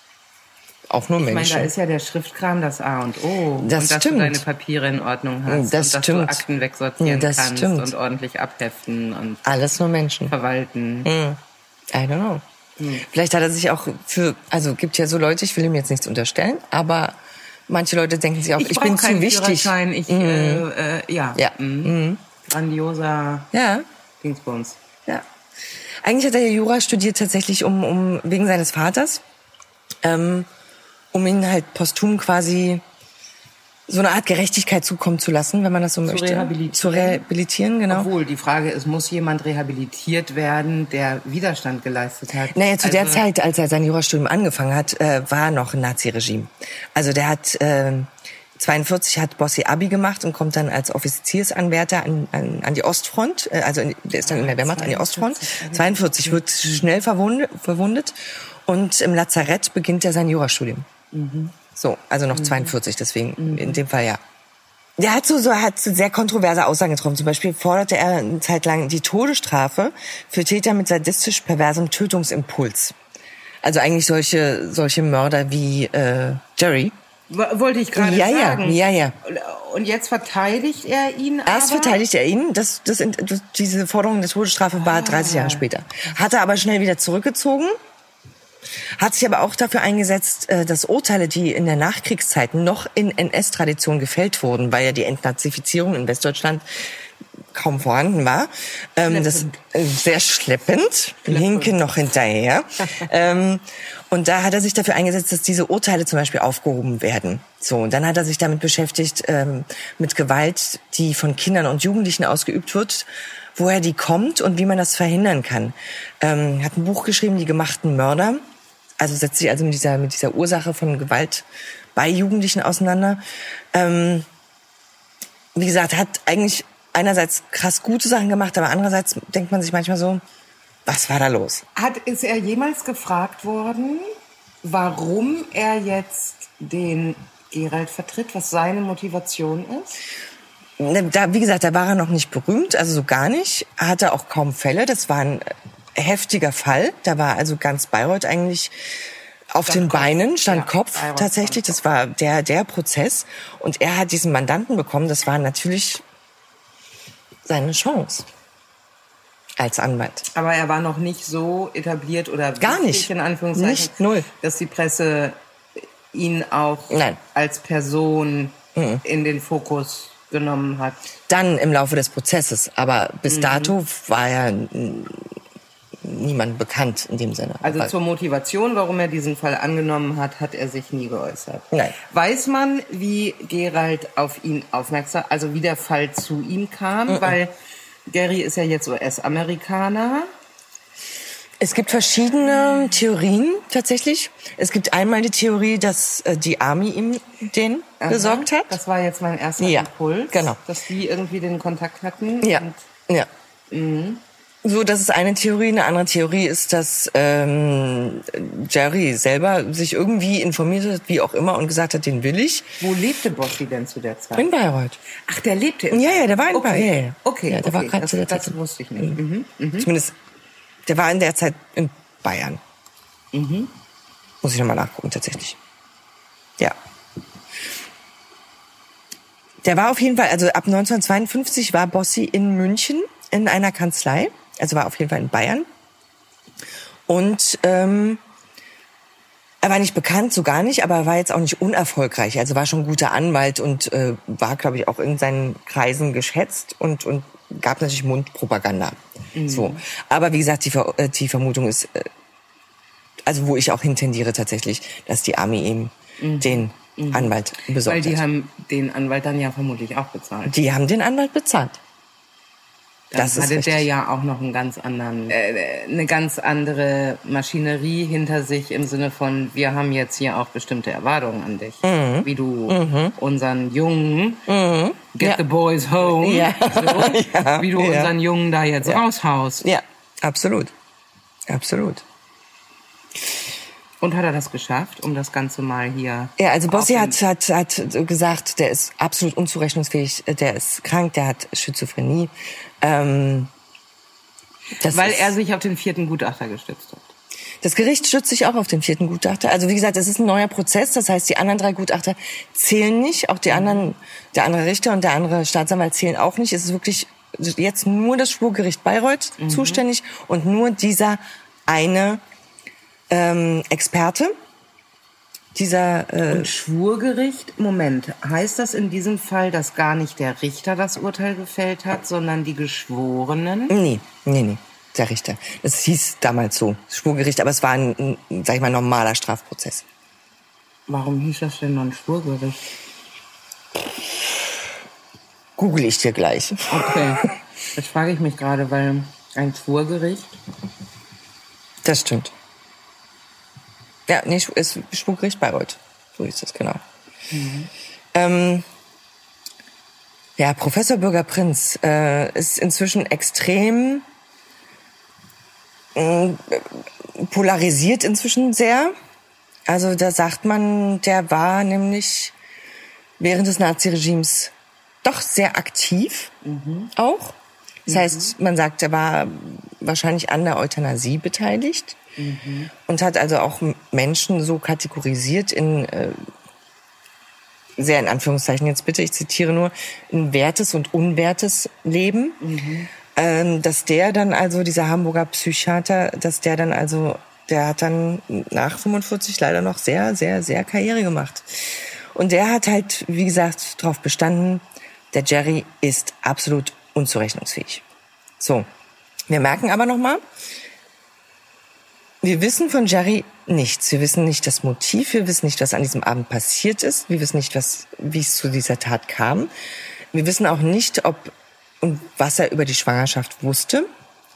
Auch nur Ich meine, Menschen. da ist ja der Schriftkram das A und O. Das und dass stimmt. du deine Papiere in Ordnung hast. Das und dass stimmt. du Akten wegsortieren Das kannst stimmt. und ordentlich abheften und Alles nur Menschen. verwalten. Hm. I don't know. Hm. Vielleicht hat er sich auch für, also gibt ja so Leute, ich will ihm jetzt nichts unterstellen, aber manche Leute denken sich auch, ich, ich bin zu wichtig. Führerschein, ich, mhm. äh, äh, ja. Ja. Mhm. Mhm. Grandioser Ja. Dingsbums. Ja. Eigentlich hat er Jura studiert tatsächlich um, um wegen seines Vaters, ähm, um ihn halt posthum quasi so eine Art Gerechtigkeit zukommen zu lassen, wenn man das so Zu möchte. rehabilitieren. Zu rehabilitieren, genau. Obwohl, die Frage ist, muss jemand rehabilitiert werden, der Widerstand geleistet hat? Naja, zu also, der Zeit, als er sein Jurastudium angefangen hat, äh, war noch ein Nazi-Regime. Also der hat äh, zweiundvierzig hat Bossi Abi gemacht und kommt dann als Offiziersanwärter an, an, an die Ostfront, äh, also in, der ist dann in der Wehrmacht an die Ostfront. zweiundvierzig wird schnell verwundet, verwundet und im Lazarett beginnt er sein Jurastudium. Mhm. So, also noch mhm. zweiundvierzig, deswegen mhm. in dem Fall ja. Der hat so, so hat so sehr kontroverse Aussagen getroffen. Zum Beispiel forderte er eine Zeit lang die Todesstrafe für Täter mit sadistisch perversem Tötungsimpuls. Also eigentlich solche solche Mörder wie äh, Jerry. Wollte ich gerade ja, sagen. Ja, ja, ja. Und jetzt verteidigt er ihn aber? Erst verteidigt er ihn. Das, das, das, diese Forderung der Todesstrafe war dreißig Jahre später. Hat er aber schnell wieder zurückgezogen. Hat sich aber auch dafür eingesetzt, dass Urteile, die in der Nachkriegszeit noch in N S-Tradition gefällt wurden, weil ja die Entnazifizierung in Westdeutschland kaum vorhanden war, ähm, das äh, sehr schleppend, hinken noch hinterher. ähm, und da hat er sich dafür eingesetzt, dass diese Urteile zum Beispiel aufgehoben werden. So, und dann hat er sich damit beschäftigt, ähm, mit Gewalt, die von Kindern und Jugendlichen ausgeübt wird, woher die kommt und wie man das verhindern kann. Ähm, hat ein Buch geschrieben, Die gemachten Mörder. Also setzt sich also mit dieser, mit dieser Ursache von Gewalt bei Jugendlichen auseinander. Ähm, wie gesagt, hat eigentlich einerseits krass gute Sachen gemacht, aber andererseits denkt man sich manchmal so, was war da los? Hat, ist er jemals gefragt worden, warum er jetzt den Gerald vertritt, was seine Motivation ist? Da, wie gesagt, da war er noch nicht berühmt, also so gar nicht. Er hatte auch kaum Fälle. Das war ein heftiger Fall. Da war also ganz Bayreuth eigentlich auf Stand den Kopf. Beinen, stand Ja, Kopf Bayreuth tatsächlich. stand Das war der, der Prozess. Und er hat diesen Mandanten bekommen. Das war natürlich seine Chance als Anwalt. Aber er war noch nicht so etabliert oder Gar wichtig, nicht. in Anführungszeichen, Nicht, null. dass die Presse ihn auch Nein. als Person mhm. in den Fokus genommen hat. Dann im Laufe des Prozesses. Aber bis Mhm. dato war ja niemand bekannt in dem Sinne. Also Aber zur Motivation, warum er diesen Fall angenommen hat, hat er sich nie geäußert. Nein. Weiß man, wie Gerald auf ihn aufmerksam, also wie der Fall zu ihm kam? Mhm. Weil Gary ist ja jetzt U S-Amerikaner. Es gibt verschiedene Theorien tatsächlich. Es gibt einmal die Theorie, dass äh, die Army ihm den Aha, besorgt hat. Das war jetzt mein erster Ja, Impuls. genau. Dass die irgendwie den Kontakt hatten. Ja, Und ja. Mhm. So, das ist eine Theorie. Eine andere Theorie ist, dass ähm, Jerry selber sich irgendwie informiert hat, wie auch immer, und gesagt hat, den will ich. Wo lebte Bossi denn zu der Zeit? In Bayreuth. Ach, der lebte in Ja, ja, der war in okay. Bayreuth. Ja, ja. Okay, ja, der okay. war gerade das, zu der das Zeit. wusste ich nicht. Mhm. Mhm. Zumindest, der war in der Zeit in Bayern. Mhm. Muss ich nochmal nachgucken, tatsächlich. Ja. Der war auf jeden Fall, also ab neunzehnhundertzweiundfünfzig war Bossi in München in einer Kanzlei, also war auf jeden Fall in Bayern. Und ähm, er war nicht bekannt, so gar nicht, aber er war jetzt auch nicht unerfolgreich. Also war schon ein guter Anwalt und äh, war, glaube ich, auch in seinen Kreisen geschätzt und und gab natürlich Mundpropaganda. Mhm. So, aber wie gesagt, die, Ver äh, die Vermutung ist, äh, also wo ich auch hintendiere tatsächlich, dass die Army ihm mhm. den mhm. Anwalt besorgt hat. Weil die haben den Anwalt dann ja vermutlich auch bezahlt. Die haben den Anwalt bezahlt. Dann das ist hatte richtig. Der ja auch noch einen ganz anderen, äh, eine ganz andere Maschinerie hinter sich im Sinne von, wir haben jetzt hier auch bestimmte Erwartungen an dich. Mhm. Wie du mhm. unseren Jungen, mhm. get ja. the boys home, ja. So, ja. wie du ja. unseren Jungen da jetzt ja. raushaust. Ja, absolut. Absolut. Und hat er das geschafft, um das Ganze mal hier... Ja, also Bossi hat, hat, hat gesagt, der ist absolut unzurechnungsfähig, der ist krank, der hat Schizophrenie. Ähm, Weil er sich auf den vierten Gutachter gestützt hat. Das Gericht stützt sich auch auf den vierten Gutachter. Also wie gesagt, es ist ein neuer Prozess, das heißt, die anderen drei Gutachter zählen nicht, auch die anderen, der andere Richter und der andere Staatsanwalt zählen auch nicht. Es ist wirklich jetzt nur das Schwurgericht Bayreuth mhm. zuständig und nur dieser eine ähm, Experte. Dieser äh, und Schwurgericht, Moment, heißt das in diesem Fall, dass gar nicht der Richter das Urteil gefällt hat, sondern die Geschworenen? Nee, nee, nee, der Richter. Das hieß damals so, Schwurgericht, aber es war ein, ein sag ich mal, normaler Strafprozess. Warum hieß das denn dann Schwurgericht? Google ich dir gleich. Okay, das frage ich mich gerade, weil ein Schwurgericht... Das stimmt. Ja, nee, ist Schwurgericht Bayreuth. So ist das, genau. Mhm. Ähm, ja, Professor Bürger Prinz äh, ist inzwischen extrem äh, polarisiert inzwischen sehr. Also da sagt man, der war nämlich während des Naziregimes doch sehr aktiv mhm. auch. Das mhm. heißt, man sagt, er war wahrscheinlich an der Euthanasie beteiligt. Mhm. Und hat also auch Menschen so kategorisiert in, äh, sehr in Anführungszeichen jetzt bitte, ich zitiere nur, in wertes und unwertes Leben, mhm. ähm, dass der dann also, dieser Hamburger Psychiater, dass der dann also, der hat dann nach fünfundvierzig leider noch sehr, sehr, sehr Karriere gemacht. Und der hat halt, wie gesagt, darauf bestanden, der Jerry ist absolut unzurechnungsfähig. So, wir merken aber nochmal, wir wissen von Jerry nichts. Wir wissen nicht das Motiv. Wir wissen nicht, was an diesem Abend passiert ist. Wir wissen nicht, was, wie es zu dieser Tat kam. Wir wissen auch nicht, ob und was er über die Schwangerschaft wusste.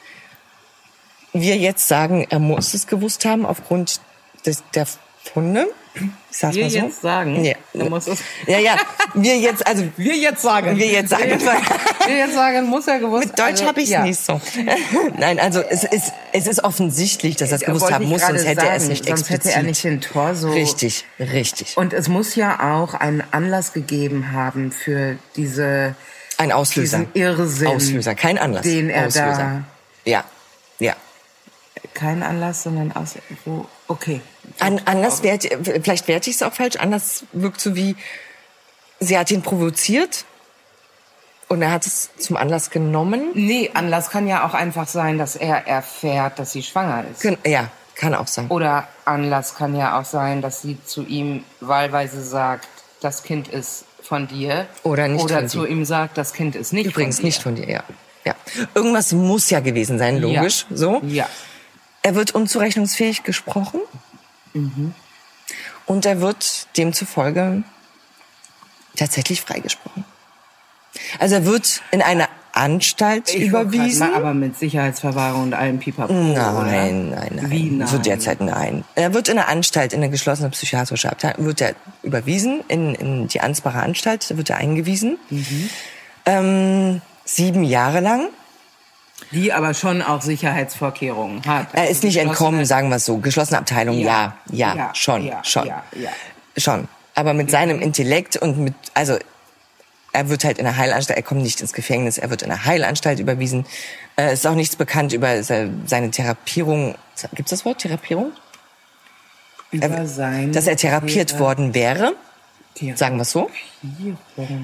Wir jetzt sagen, er muss es gewusst haben aufgrund des, der Funde. Ich sag's wir mal so. jetzt sagen, ja. er muss es. Ja, ja. Wir jetzt, also wir jetzt sagen, wir jetzt sagen, wir jetzt, wir jetzt sagen, muss er gewusst. Mit Deutsch also, habe ich ja. nicht so. Nein, also es ist es ist offensichtlich, dass er es gewusst haben muss, sonst hätte sagen, er es nicht sonst explizit. Sonst hätte er nicht den Torso. Richtig, richtig. Und es muss ja auch einen Anlass gegeben haben für diese ein Auslöser, diesen Irrsinn, Auslöser, kein Anlass, den er Auslöser. da. Ja, ja. Kein Anlass, sondern aus wo. Okay. An, Anlass wert, vielleicht werte ich es auch falsch. Anlass wirkt so wie, sie hat ihn provoziert und er hat es zum Anlass genommen. Nee, Anlass kann ja auch einfach sein, dass er erfährt, dass sie schwanger ist. Ja, kann auch sein. Oder Anlass kann ja auch sein, dass sie zu ihm wahlweise sagt, das Kind ist von dir. Oder nicht Oder von zu dir. ihm sagt, das Kind ist nicht Übrigens von dir. nicht von dir, ja. ja. Irgendwas muss ja gewesen sein, logisch. Ja. So. Ja. Er wird unzurechnungsfähig gesprochen. Mhm. Und er wird demzufolge tatsächlich freigesprochen. Also er wird in eine Anstalt ich überwiesen. Mal, aber mit Sicherheitsverwahrung und allem Pipapo. Nein, oder? nein, nein. Wie nein? Zu der Zeit nein. Er wird in eine Anstalt, in eine geschlossene psychiatrische Abteilung, wird er überwiesen, in, in die Ansbacher Anstalt, da wird er eingewiesen. Mhm. Ähm, sieben Jahre lang. Die aber schon auch Sicherheitsvorkehrungen hat. Er ist nicht entkommen, sagen wir es so. Geschlossene Abteilung, ja, ja, ja, ja schon, ja, schon, ja, ja. schon. Aber mit mhm. seinem Intellekt und mit, also er wird halt in der Heilanstalt, er kommt nicht ins Gefängnis, er wird in der Heilanstalt überwiesen. Es äh, ist auch nichts bekannt über seine Therapierung. Gibt's das Wort, Therapierung? Über er, sein dass er therapiert Thera- worden wäre, Thera- sagen wir es so.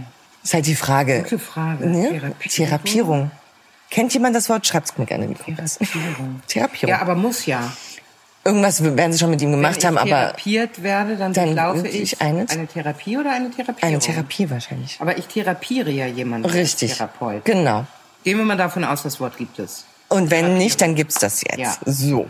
Ist halt die Frage. Gute Frage. Ne? Therapierung. Therapierung. Kennt jemand das Wort? Schreibt's mir gerne in die Kommentare. Therapierung. Therapierung. Ja, aber muss ja. Irgendwas werden sie schon mit ihm gemacht Wenn haben, ich aber therapiert werde, dann, dann durchlaufe ich ich eine- eine Therapie oder eine Therapierung? eine Therapie wahrscheinlich. Aber ich therapiere ja jemanden Richtig. als Therapeut. Genau. Gehen wir mal davon aus, das Wort gibt es. Und wenn nicht, dann gibt's das jetzt. Ja. So.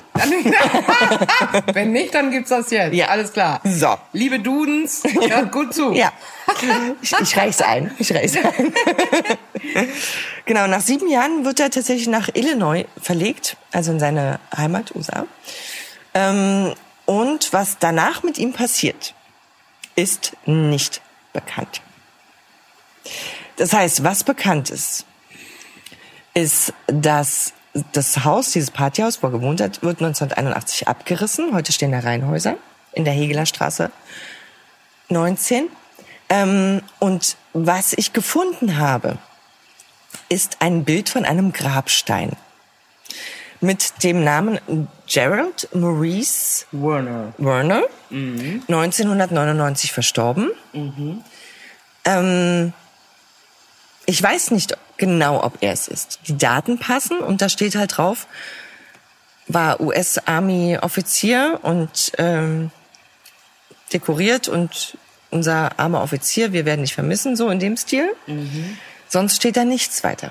Wenn nicht, dann gibt's das jetzt. Ja. Alles klar. So. Liebe Dudens, hört gut zu. Ja. Ich, ich reich's ein. Ich reich's ein. Genau, nach sieben Jahren wird er tatsächlich nach Illinois verlegt, also in seine Heimat, U S A. Ähm, und was danach mit ihm passiert, ist nicht bekannt. Das heißt, was bekannt ist, ist, dass das Haus, dieses Partyhaus, wo er gewohnt hat, wird neunzehnhunderteinundachtzig abgerissen. Heute stehen da Reihenhäuser in der Hegeler Straße neunzehn. Ähm, und was ich gefunden habe, ist ein Bild von einem Grabstein mit dem Namen Gerald Maurice Werner. Werner, mhm. neunzehnhundertneunundneunzig verstorben. Mhm. Ähm, ich weiß nicht genau, ob er es ist. Die Daten passen und da steht halt drauf, war U S-Army-Offizier und ähm, dekoriert und unser armer Offizier, wir werden dich vermissen, so in dem Stil. Mhm. Sonst steht da nichts weiter.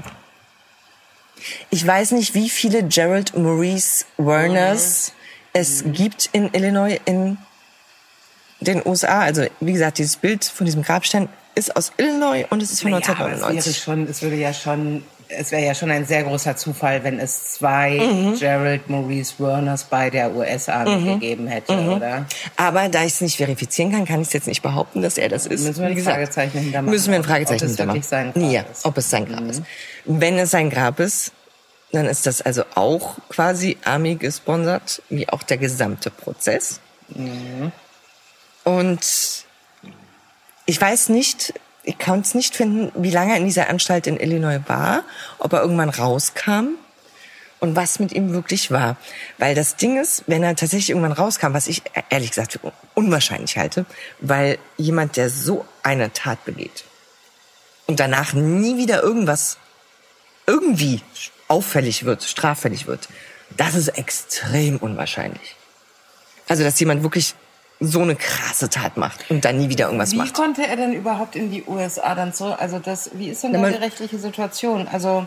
Ich weiß nicht, wie viele Gerald Maurice Werners mhm. es gibt in Illinois, in den U S A. Also wie gesagt, dieses Bild von diesem Grabstein ist aus Illinois und es ist von Ja, neunzehnhundertneunundneunzig. es, wäre schon, es würde ja schon, es wäre ja schon ein sehr großer Zufall, wenn es zwei mhm. Gerald Maurice Werners bei der U S-Army mhm. gegeben hätte, mhm. oder? Aber da ich es nicht verifizieren kann, kann ich es jetzt nicht behaupten, dass er das ist. Müssen wir ein Fragezeichen hintermachen. Müssen wir ein Fragezeichen ob es hintermachen. Wirklich sein Grab ja, ist. ob es sein Grab mhm. ist. Wenn es sein Grab ist, dann ist das also auch quasi Army gesponsert, wie auch der gesamte Prozess. Mhm. Und ich weiß nicht, ich kann es nicht finden, wie lange er in dieser Anstalt in Illinois war, ob er irgendwann rauskam und was mit ihm wirklich war. Weil das Ding ist, wenn er tatsächlich irgendwann rauskam, was ich ehrlich gesagt für unwahrscheinlich halte, weil jemand, der so eine Tat begeht und danach nie wieder irgendwas irgendwie auffällig wird, straffällig wird, das ist extrem unwahrscheinlich. Also, dass jemand wirklich so eine krasse Tat macht und dann nie wieder irgendwas wie macht. Wie konnte er denn überhaupt in die U S A dann zurück? Also das, wie ist denn da die rechtliche Situation? Also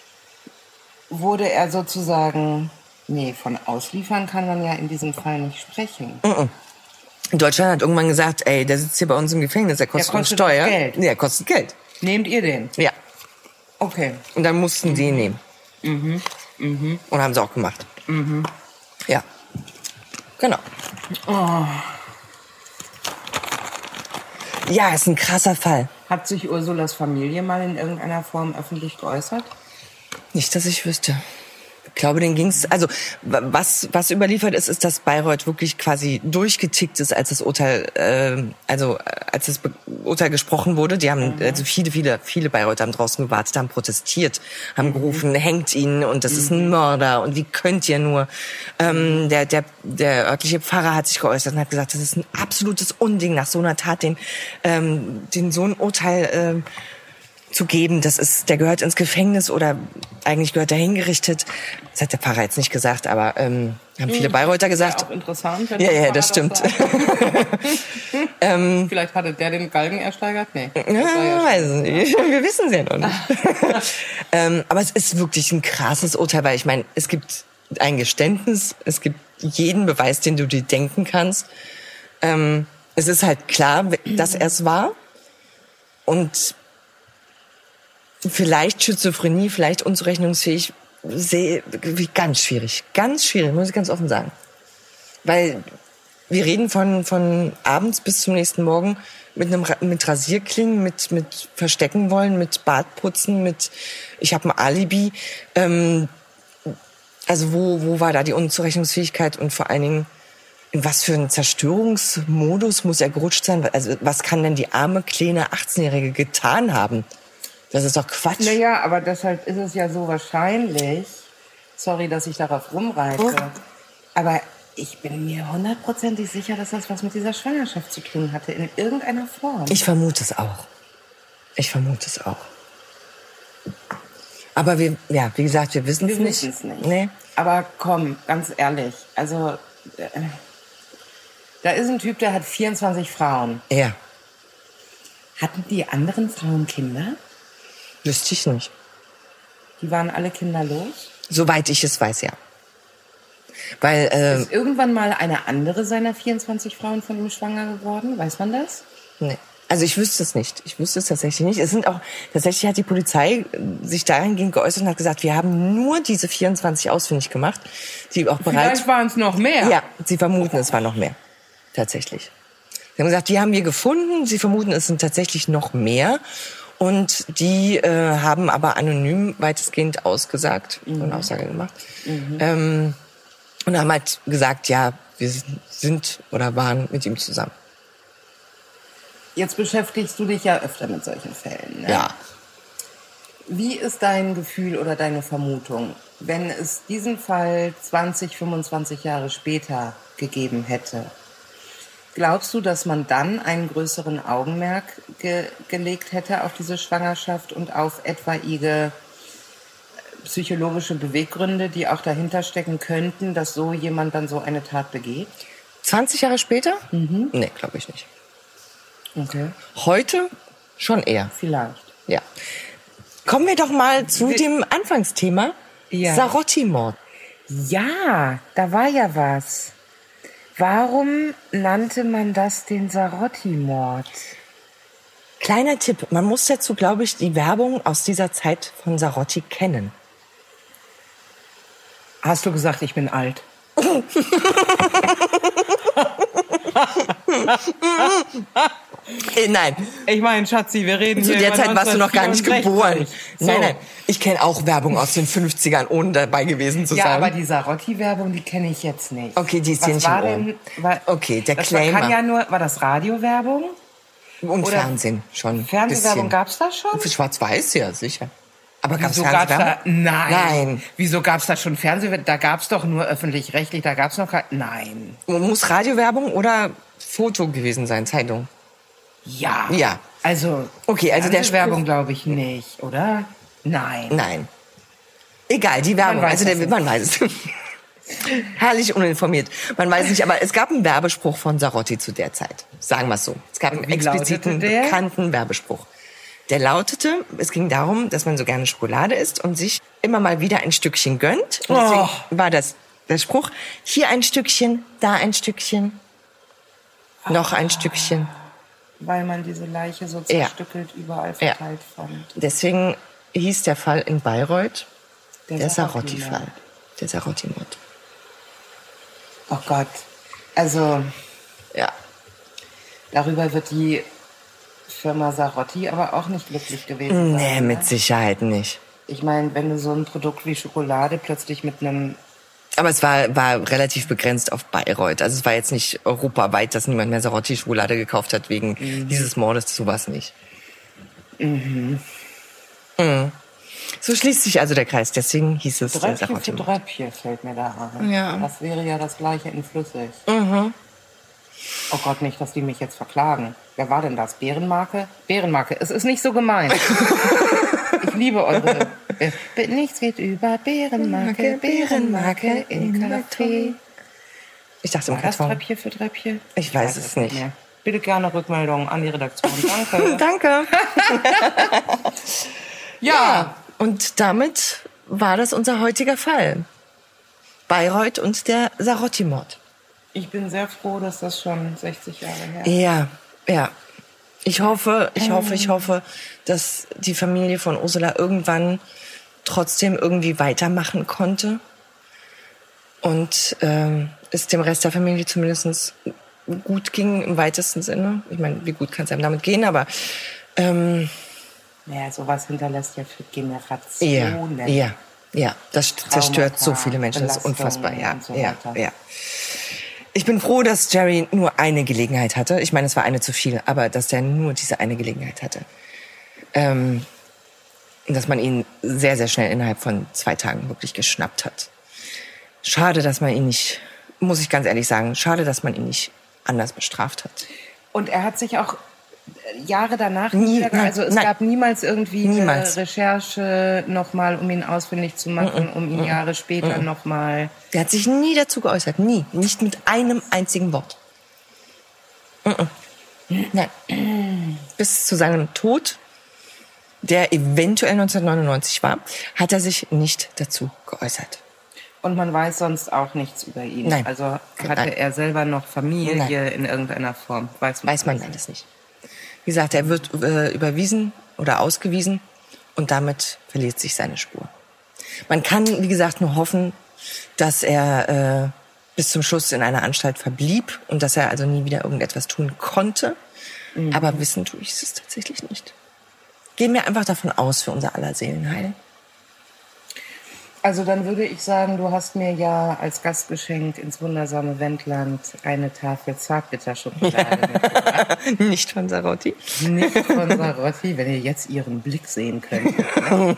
wurde er sozusagen, nee, von ausliefern kann man ja in diesem Fall nicht sprechen. Mm-mm. Deutschland hat irgendwann gesagt, ey, der sitzt hier bei uns im Gefängnis, der kostet, der kostet uns Steuer. Geld. Ja, kostet Geld. Nehmt ihr den? Ja. Okay. Und dann mussten die ihn nehmen. Mhm. Mhm. Und haben sie auch gemacht. Mhm. Ja. Genau. Oh. Ja, ist ein krasser Fall. Hat sich Ursulas Familie mal in irgendeiner Form öffentlich geäußert? Nicht, dass ich wüsste. Ich glaube, denen ging's, also was was überliefert ist, ist, dass Bayreuth wirklich quasi durchgetickt ist, als das Urteil, äh, also als das Be- Urteil gesprochen wurde. Die haben, mhm. also viele, viele, viele Bayreuther haben draußen gewartet, haben protestiert, haben mhm. gerufen, hängt ihn und das mhm. ist ein Mörder und wie könnt ihr nur? Ähm, der der der örtliche Pfarrer hat sich geäußert und hat gesagt, das ist ein absolutes Unding, nach so einer Tat den ähm, den so ein Urteil ähm, zu geben, das ist, der gehört ins Gefängnis oder eigentlich gehört er hingerichtet. Das hat der Pfarrer jetzt nicht gesagt, aber ähm, haben viele Bayreuther gesagt. Ja, auch interessant. Wenn ja, der ja, Pfarrer das stimmt. Das ähm, Vielleicht hatte der den Galgen ersteigert? Nee. Ja, ja weiß nicht. Wir wissen es ja noch nicht. ähm, aber es ist wirklich ein krasses Urteil, weil ich meine, es gibt ein Geständnis, es gibt jeden Beweis, den du dir denken kannst. Ähm, es ist halt klar, dass er es war. Und vielleicht Schizophrenie, vielleicht unzurechnungsfähig, sehr, ganz schwierig. Ganz schwierig, muss ich ganz offen sagen. Weil wir reden von, von abends bis zum nächsten Morgen mit einem, mit Rasierklingen, mit, mit Verstecken wollen, mit Bartputzen, mit, ich habe ein Alibi. Ähm, also wo, wo war da die Unzurechnungsfähigkeit und vor allen Dingen, in was für einen Zerstörungsmodus muss er gerutscht sein? Also was kann denn die arme, kleine achtzehnjährige getan haben? Das ist doch Quatsch. Naja, aber deshalb ist es ja so wahrscheinlich, sorry, dass ich darauf rumreite, oh. aber ich bin mir hundertprozentig sicher, dass das was mit dieser Schwangerschaft zu tun hatte, in irgendeiner Form. Ich vermute es auch. Ich vermute es auch. Aber wir, ja, wie gesagt, wir wissen es Wir nicht. wissen es nicht. Nee. Aber komm, ganz ehrlich, also äh, da ist ein Typ, der hat vierundzwanzig Frauen. Ja, Hatten die anderen Frauen Kinder? wüsste ich nicht. Die waren alle kinderlos? Soweit ich es weiß, ja. Weil, äh, Ist irgendwann mal eine andere seiner vierundzwanzig Frauen von ihm schwanger geworden? Weiß man das? nee. Also ich wüsste es nicht. Ich wüsste es tatsächlich nicht. Es sind auch, tatsächlich hat die Polizei sich dahingehend geäußert und hat gesagt, wir haben nur diese vierundzwanzig ausfindig gemacht, die auch bereit... Vielleicht waren es noch mehr. Ja, sie vermuten, es war noch mehr. Tatsächlich. Sie haben gesagt, die haben wir gefunden. Sie vermuten, es sind tatsächlich noch mehr. Und die äh, haben aber anonym weitestgehend ausgesagt mhm. und Aussage gemacht. Mhm. Ähm, und haben halt gesagt, ja, wir sind oder waren mit ihm zusammen. Jetzt beschäftigst du dich ja öfter mit solchen Fällen. Ne? Ja. Wie ist dein Gefühl oder deine Vermutung, wenn es diesen Fall zwanzig, fünfundzwanzig Jahre später gegeben hätte? Glaubst du, dass man dann einen größeren Augenmerk ge- gelegt hätte auf diese Schwangerschaft und auf etwaige psychologische Beweggründe, die auch dahinter stecken könnten, dass so jemand dann so eine Tat begeht? zwanzig Jahre später? Mhm. Nee, glaube ich nicht. Okay. Heute schon eher. Vielleicht. Ja. Kommen wir doch mal zu Wir- dem Anfangsthema. Ja. Sarotti-Mord. Ja, da war ja was. Warum nannte man das den Sarotti-Mord? Kleiner Tipp, man muss dazu, glaube ich, die Werbung aus dieser Zeit von Sarotti kennen. Hast du gesagt, ich bin alt? Äh, nein, Ich meine, Schatzi, wir reden zu hier der über Zeit warst du noch gar nicht geboren. So. Nein, nein, ich kenne auch Werbung aus den fünfzigern, ohne dabei gewesen zu Ja, sein. aber die Sarotti-Werbung, die kenne ich jetzt nicht. Okay, die ist Was hier nicht war im Ohr. denn? War, Okay, der das war, Claimer. kann ja nur, war das Radiowerbung? Und oder Fernsehen schon. Fernsehwerbung bisschen. gab's da schon? Für Schwarz-Weiß, ja, sicher. Aber gab's Wieso gab's da? Fernsehwerbung? Nein. Nein. Wieso gab's da schon Fernsehwerbung? Da gab's doch nur öffentlich-rechtlich, da gab's noch kein... Nein. Muss Radiowerbung oder Foto gewesen sein, Zeitung? Ja. Ja. Also, Okay, also der Werbung Spruch- glaube ich nicht, oder? Nein. Nein. Egal, die Werbung. weiß also der, es nicht. man weiß es. Herrlich uninformiert. Man weiß nicht, aber es gab einen Werbespruch von Sarotti zu der Zeit. Sagen wir es so. Es gab einen Wie expliziten, lautete der? bekannten Werbespruch. Der lautete, es ging darum, dass man so gerne Schokolade isst und sich immer mal wieder ein Stückchen gönnt. Und deswegen Oh. war das der Spruch, hier ein Stückchen, da ein Stückchen, noch ein Stückchen. Weil man diese Leiche so Ja. zerstückelt überall Ja. verteilt fand. Deswegen hieß der Fall in Bayreuth Der der Sarotti-Mord. Sarotti-Fall. Der Sarotti-Mord. Oh Gott. Also, Ja. darüber wird die Firma Sarotti aber auch nicht glücklich gewesen Nee, sein. mit ne? Sicherheit nicht. Ich meine, wenn du so ein Produkt wie Schokolade plötzlich mit einem... Aber es war, war relativ begrenzt auf Bayreuth. Also es war jetzt nicht europaweit, dass niemand mehr Sarotti-Schokolade gekauft hat wegen Mhm. dieses Mordes. So war es nicht. Mhm. Mhm. So schließt sich also der Kreis. Deswegen hieß es der Dröppchen für Sarotti-Mord. Dröppchen fällt mir da ein. Ja. Das wäre ja das Gleiche in flüssig. Mhm. Oh Gott, nicht, dass die mich jetzt verklagen. Wer war denn das? Bärenmarke? Bärenmarke. Es ist nicht so gemein. Ich liebe eure... Äh, Nichts geht über Bärenmarke, Bärenmarke im Café. Ich dachte im War das Karton. Treppchen für Treppchen? Ich weiß es nicht. mehr. Bitte gerne Rückmeldungen an die Redaktion. Danke. Danke. Ja. Und damit war das unser heutiger Fall. Bayreuth und der Sarotti-Mord. Ich bin sehr froh, dass das schon sechzig Jahre her ist. Ja, ja. Ich hoffe, ich hoffe, ich hoffe, dass die Familie von Ursula irgendwann trotzdem irgendwie weitermachen konnte und ähm, es dem Rest der Familie zumindest gut ging im weitesten Sinne. Ich meine, wie gut kann es einem damit gehen, aber ähm, Ja, sowas hinterlässt ja für ja, Generationen. ja, ja, das zerstört so Traumata, viele Menschen, das ist unfassbar, ja, Belastungen und so ja, weiter. ja. Ich bin froh, dass Jerry nur eine Gelegenheit hatte. Ich meine, es war eine zu viel, aber dass der nur diese eine Gelegenheit hatte. Ähm, dass man ihn sehr, sehr schnell innerhalb von zwei Tagen wirklich geschnappt hat. Schade, dass man ihn nicht, muss ich ganz ehrlich sagen, schade, dass man ihn nicht anders bestraft hat. Und er hat sich auch Jahre danach Nie, nie, nein, also es nein. gab niemals irgendwie Niemals. eine Recherche nochmal, um ihn ausfindig zu machen, um ihn Jahre später nochmal. Der hat sich nie dazu geäußert, nie. Nicht mit einem einzigen Wort. Nein. Bis zu seinem Tod, der eventuell neunzehnhundertneunundneunzig war, hat er sich nicht dazu geäußert. Und man weiß sonst auch nichts über ihn. Nein. Also hatte Nein. er selber noch Familie Nein. in irgendeiner Form? Weiß man, Weiß man alles nicht. Wie gesagt, er wird äh, überwiesen oder ausgewiesen und damit verliert sich seine Spur. Man kann, wie gesagt, nur hoffen, dass er äh, bis zum Schluss in einer Anstalt verblieb und dass er also nie wieder irgendetwas tun konnte. Mhm. Aber wissen tue ich es tatsächlich nicht. Gehen wir einfach davon aus für unser aller Seelenheil. Also dann würde ich sagen, du hast mir ja als Gastgeschenk ins wundersame Wendland eine Tafel Zartbitterschokolade mitgebracht. Nicht von Sarotti. Nicht von Sarotti, wenn ihr jetzt ihren Blick sehen könnt. Ne?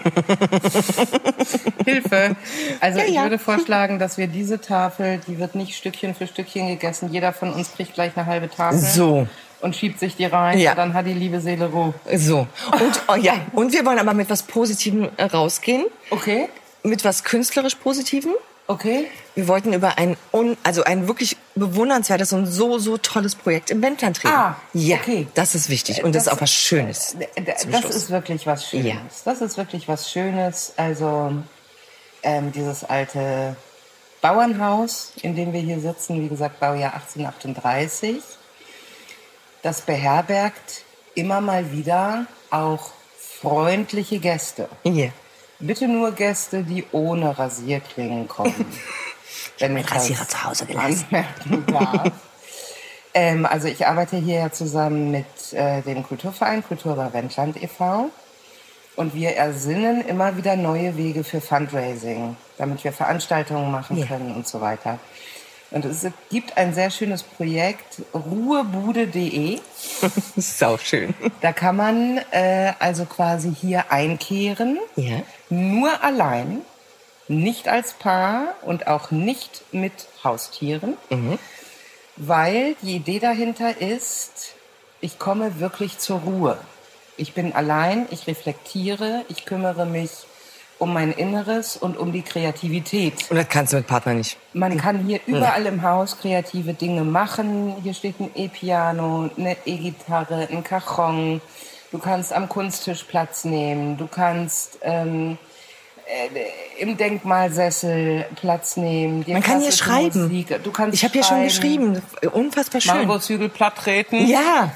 Hilfe! Also Ja, ich ja. würde vorschlagen, dass wir diese Tafel, die wird nicht Stückchen für Stückchen gegessen. Jeder von uns kriegt gleich eine halbe Tafel. So. Und schiebt sich die rein. Ja. Und dann hat die liebe Seele Ruhe. So. Und, oh ja. Und wir wollen aber mit was Positivem äh, rausgehen. Okay, Mit was künstlerisch Positivem. okay. Wir wollten über ein, un, also ein wirklich bewundernswertes und so, so tolles Projekt im Wendland reden. Ah, ja, okay. das ist wichtig. Und das, Das- ist auch was Schönes. Das zum Schluss. ist wirklich was Schönes. Ja. Das ist wirklich was Schönes. Also ähm, dieses alte Bauernhaus, in dem wir hier sitzen, wie gesagt, Baujahr achtzehnhundertachtunddreißig, das beherbergt immer mal wieder auch freundliche Gäste. Ja. Bitte nur Gäste, die ohne Rasierklingen kommen. Wenn ich Rasierer das zu Hause gelassen. anmerken darf. ähm, also ich arbeite hier ja zusammen mit äh, dem Kulturverein Kulturbar Wendland e V und wir ersinnen immer wieder neue Wege für Fundraising, damit wir Veranstaltungen machen Ja. können und so weiter. Und es gibt ein sehr schönes Projekt, ruhebude punkt de. Sau schön. Da kann man äh, also quasi hier einkehren, Ja. nur allein, nicht als Paar und auch nicht mit Haustieren, weil die Idee dahinter ist, ich komme wirklich zur Ruhe. Ich bin allein, ich reflektiere, ich kümmere mich um mein Inneres und um die Kreativität. Und das kannst du mit Partner nicht. Man kann hier überall im Haus kreative Dinge machen. Hier steht ein E-Piano, eine E-Gitarre, ein Cajon. Du kannst am Kunsttisch Platz nehmen. Du kannst ähm, äh, im Denkmalsessel Platz nehmen. Dir Man kann hier klassische schreiben. Musik. Du kannst Ich habe hier schon schreiben. geschrieben. Unfassbar schön. Mangozügel platt treten. Ja.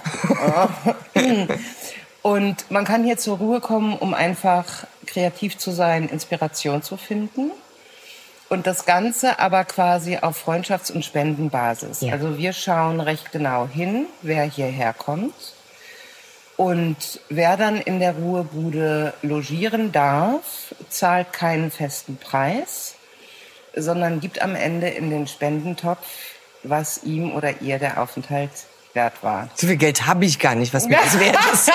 Und man kann hier zur Ruhe kommen, um einfach kreativ zu sein, Inspiration zu finden. Und das Ganze aber quasi auf Freundschafts- und Spendenbasis. Ja. Also wir schauen recht genau hin, wer hierher kommt. Und wer dann in der Ruhebude logieren darf, zahlt keinen festen Preis, sondern gibt am Ende in den Spendentopf, was ihm oder ihr der Aufenthalt wert war. So viel Geld habe ich gar nicht, was mir das wert ist.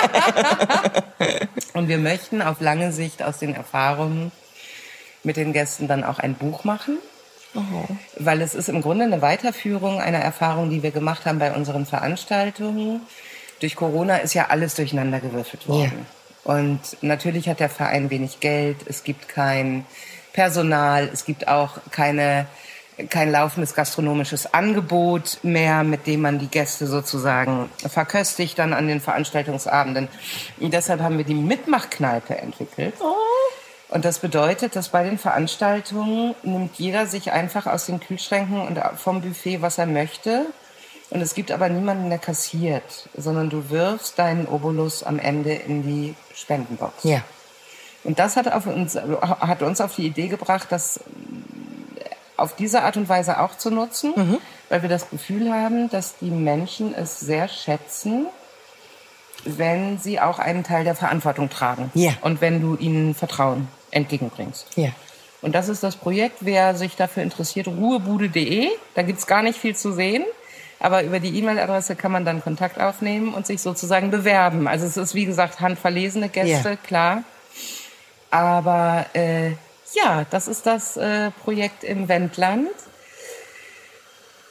Und wir möchten auf lange Sicht aus den Erfahrungen mit den Gästen dann auch ein Buch machen. Oh. Weil es ist im Grunde eine Weiterführung einer Erfahrung, die wir gemacht haben bei unseren Veranstaltungen. Durch Corona ist ja alles durcheinandergewürfelt worden. Ja. Und natürlich hat der Verein wenig Geld, es gibt kein Personal, es gibt auch keine, kein laufendes gastronomisches Angebot mehr, mit dem man die Gäste sozusagen verköstigt dann an den Veranstaltungsabenden. Und deshalb haben wir die Mitmachkneipe entwickelt. Oh. Und das bedeutet, dass bei den Veranstaltungen nimmt jeder sich einfach aus den Kühlschränken und vom Buffet, was er möchte. Und es gibt aber niemanden, der kassiert, sondern du wirfst deinen Obolus am Ende in die Spendenbox. Ja. Und das hat, auf uns, hat uns auf die Idee gebracht, das auf diese Art und Weise auch zu nutzen, mhm. weil wir das Gefühl haben, dass die Menschen es sehr schätzen, wenn sie auch einen Teil der Verantwortung tragen. Ja. Und wenn du ihnen Vertrauen entgegenbringst. Ja. Und das ist das Projekt, wer sich dafür interessiert, ruhebude punkt de. Da gibt's gar nicht viel zu sehen. Aber über die E-Mail-Adresse kann man dann Kontakt aufnehmen und sich sozusagen bewerben. Also es ist, wie gesagt, handverlesene Gäste, Ja. klar. Aber äh, ja, das ist das äh, Projekt im Wendland.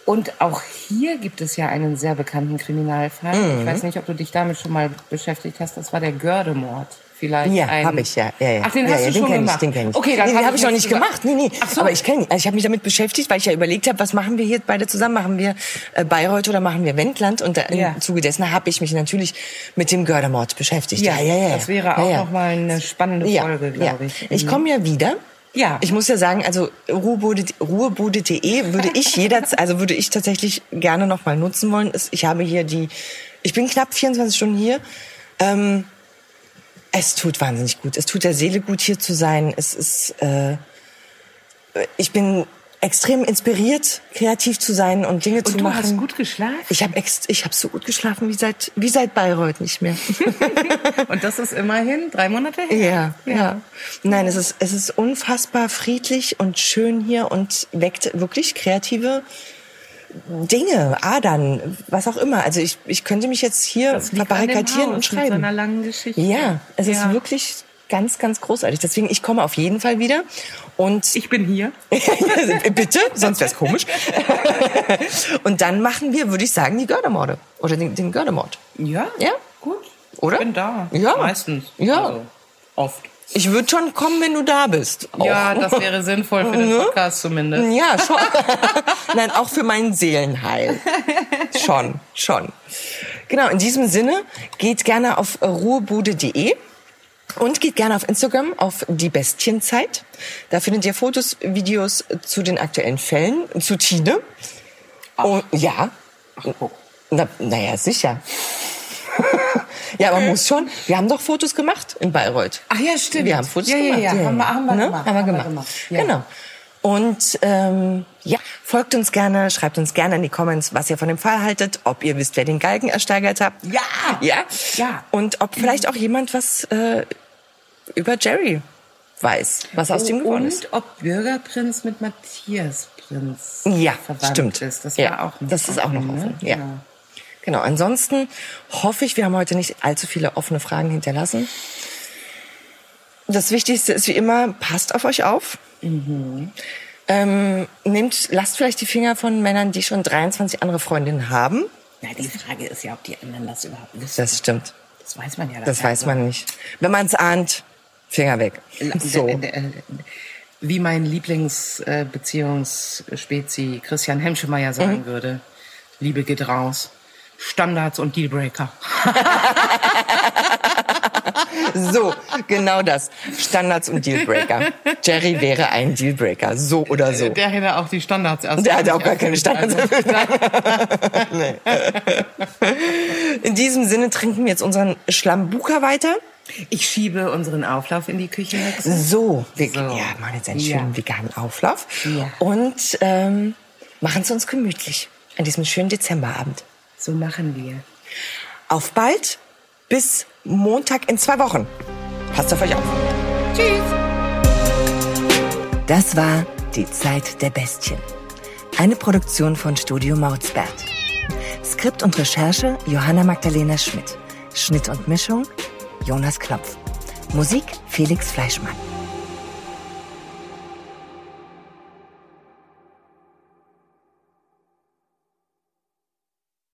Und auch hier gibt es ja einen sehr bekannten Kriminalfall. Mhm. Ich weiß nicht, ob du dich damit schon mal beschäftigt hast. Das war der Göhrde-Mord. Vielleicht ja, ein... habe ich, ja. ja, ja. Ach, den ja, hast ja, du den schon kenn gemacht? Ich, den kenn ich. Okay, dann nee, hab den habe ich ich noch jetzt nicht gemacht. Nee, nee. Ach so. Aber ich kenne ihn. Also ich habe mich damit beschäftigt, weil ich ja überlegt habe, was machen wir hier beide zusammen? Machen wir äh, Bayreuth oder machen wir Wendland? Und da, Ja. im Zuge dessen habe ich mich natürlich mit dem Göhrde-Mord beschäftigt. Ja, Ja, ja, ja. das wäre ja, auch ja. nochmal eine spannende ja, Folge, glaube ja. ich. Ich komme ja wieder. Ja. Ich muss ja sagen, also Ruhebude, ruhebude punkt de würde ich jederzeit, also würde ich tatsächlich gerne noch mal nutzen wollen. Ich habe hier die, ich bin knapp vierundzwanzig Stunden hier. Ähm, es tut wahnsinnig gut. Es tut der Seele gut, hier zu sein. Es ist, äh, ich bin extrem inspiriert, kreativ zu sein und Dinge Und zu du machen. hast gut geschlafen? Ich habe ex, ich habe so gut geschlafen wie seit wie seit Bayreuth nicht mehr. Und das ist immerhin drei Monate her? Ja, ja, ja. Nein, es ist es ist unfassbar friedlich und schön hier und weckt wirklich kreative Dinge, Adern, was auch immer. Also ich ich könnte mich jetzt hier Das liegt verbarrikadieren an dem Haus und schreiben. Mit so einer langen Geschichte. Ja, es Ja. ist wirklich ganz, ganz großartig. Deswegen, ich komme auf jeden Fall wieder. Und Ich bin hier. bitte, sonst wär's komisch. Und dann machen wir, würde ich sagen, die Göhrde-Morde. Oder den, den Göhrde-Mord. Ja? Ja? Gut. Oder? Ich bin da. Ja. Meistens. Ja. Also, oft. Ich würde schon kommen, wenn du da bist. Auch. Ja, das wäre sinnvoll für den Podcast zumindest. Ja, schon. Nein, auch für mein Seelenheil. Schon, schon. Genau, in diesem Sinne, geht gerne auf ruhebude punkt de und geht gerne auf Instagram auf die Bestienzeit. Da findet ihr Fotos, Videos zu den aktuellen Fällen, zu Tine. Und, ja. Na, naja, sicher. Ja, aber muss schon. Wir haben doch Fotos gemacht in Bayreuth. Ach ja, stimmt. Wir haben Fotos ja, gemacht. Ja, ja, haben wir, haben wir Ne? gemacht. Haben wir haben gemacht. wir gemacht. Ja. Genau. Und ähm, ja, folgt uns gerne, schreibt uns gerne in die Comments, was ihr von dem Fall haltet, ob ihr wisst, wer den Galgen ersteigert hat. Ja! Ja. Ja. Und ob vielleicht auch jemand was äh, über Jerry weiß, was aus dem geworden Und ist. ob Bürgerprinz mit Matthias Prinz Ja, verwandt stimmt. ist. Das ja, war auch noch das ist auch noch offen, offen. ne? Ja. Genau. Ansonsten hoffe ich, wir haben heute nicht allzu viele offene Fragen hinterlassen. Das Wichtigste ist wie immer, passt auf euch auf. Mhm. Ähm, nehmt, lasst vielleicht die Finger von Männern, die schon dreiundzwanzig andere Freundinnen haben. Ja, die Frage ist ja, ob die anderen das überhaupt wissen. Das stimmt. Das weiß man ja. Das weiß man nicht. Wenn man es ahnt, Finger weg. So. Wie mein Lieblingsbeziehungsspezi Christian Hemschemeyer sagen mhm. würde, Liebe geht raus. Standards und Dealbreaker. So, genau das. Standards und Dealbreaker. Jerry wäre ein Dealbreaker, so oder so. Der hätte auch die Standards erst. Der hat auch gar keine Standards. Nee. In diesem Sinne trinken wir jetzt unseren Schlambuka weiter. Ich schiebe unseren Auflauf in die Küche. So, wir So. Ja, machen jetzt einen schönen Ja. veganen Auflauf. Ja. Und ähm, machen es uns gemütlich an diesem schönen Dezemberabend. So machen wir. Auf bald, bis Montag in zwei Wochen. Passt auf euch auf. Tschüss. Das war Die Zeit der Bestien. Eine Produktion von Studio Mausbert. Skript und Recherche Johanna Magdalena Schmidt. Schnitt und Mischung Jonas Klopf. Musik Felix Fleischmann.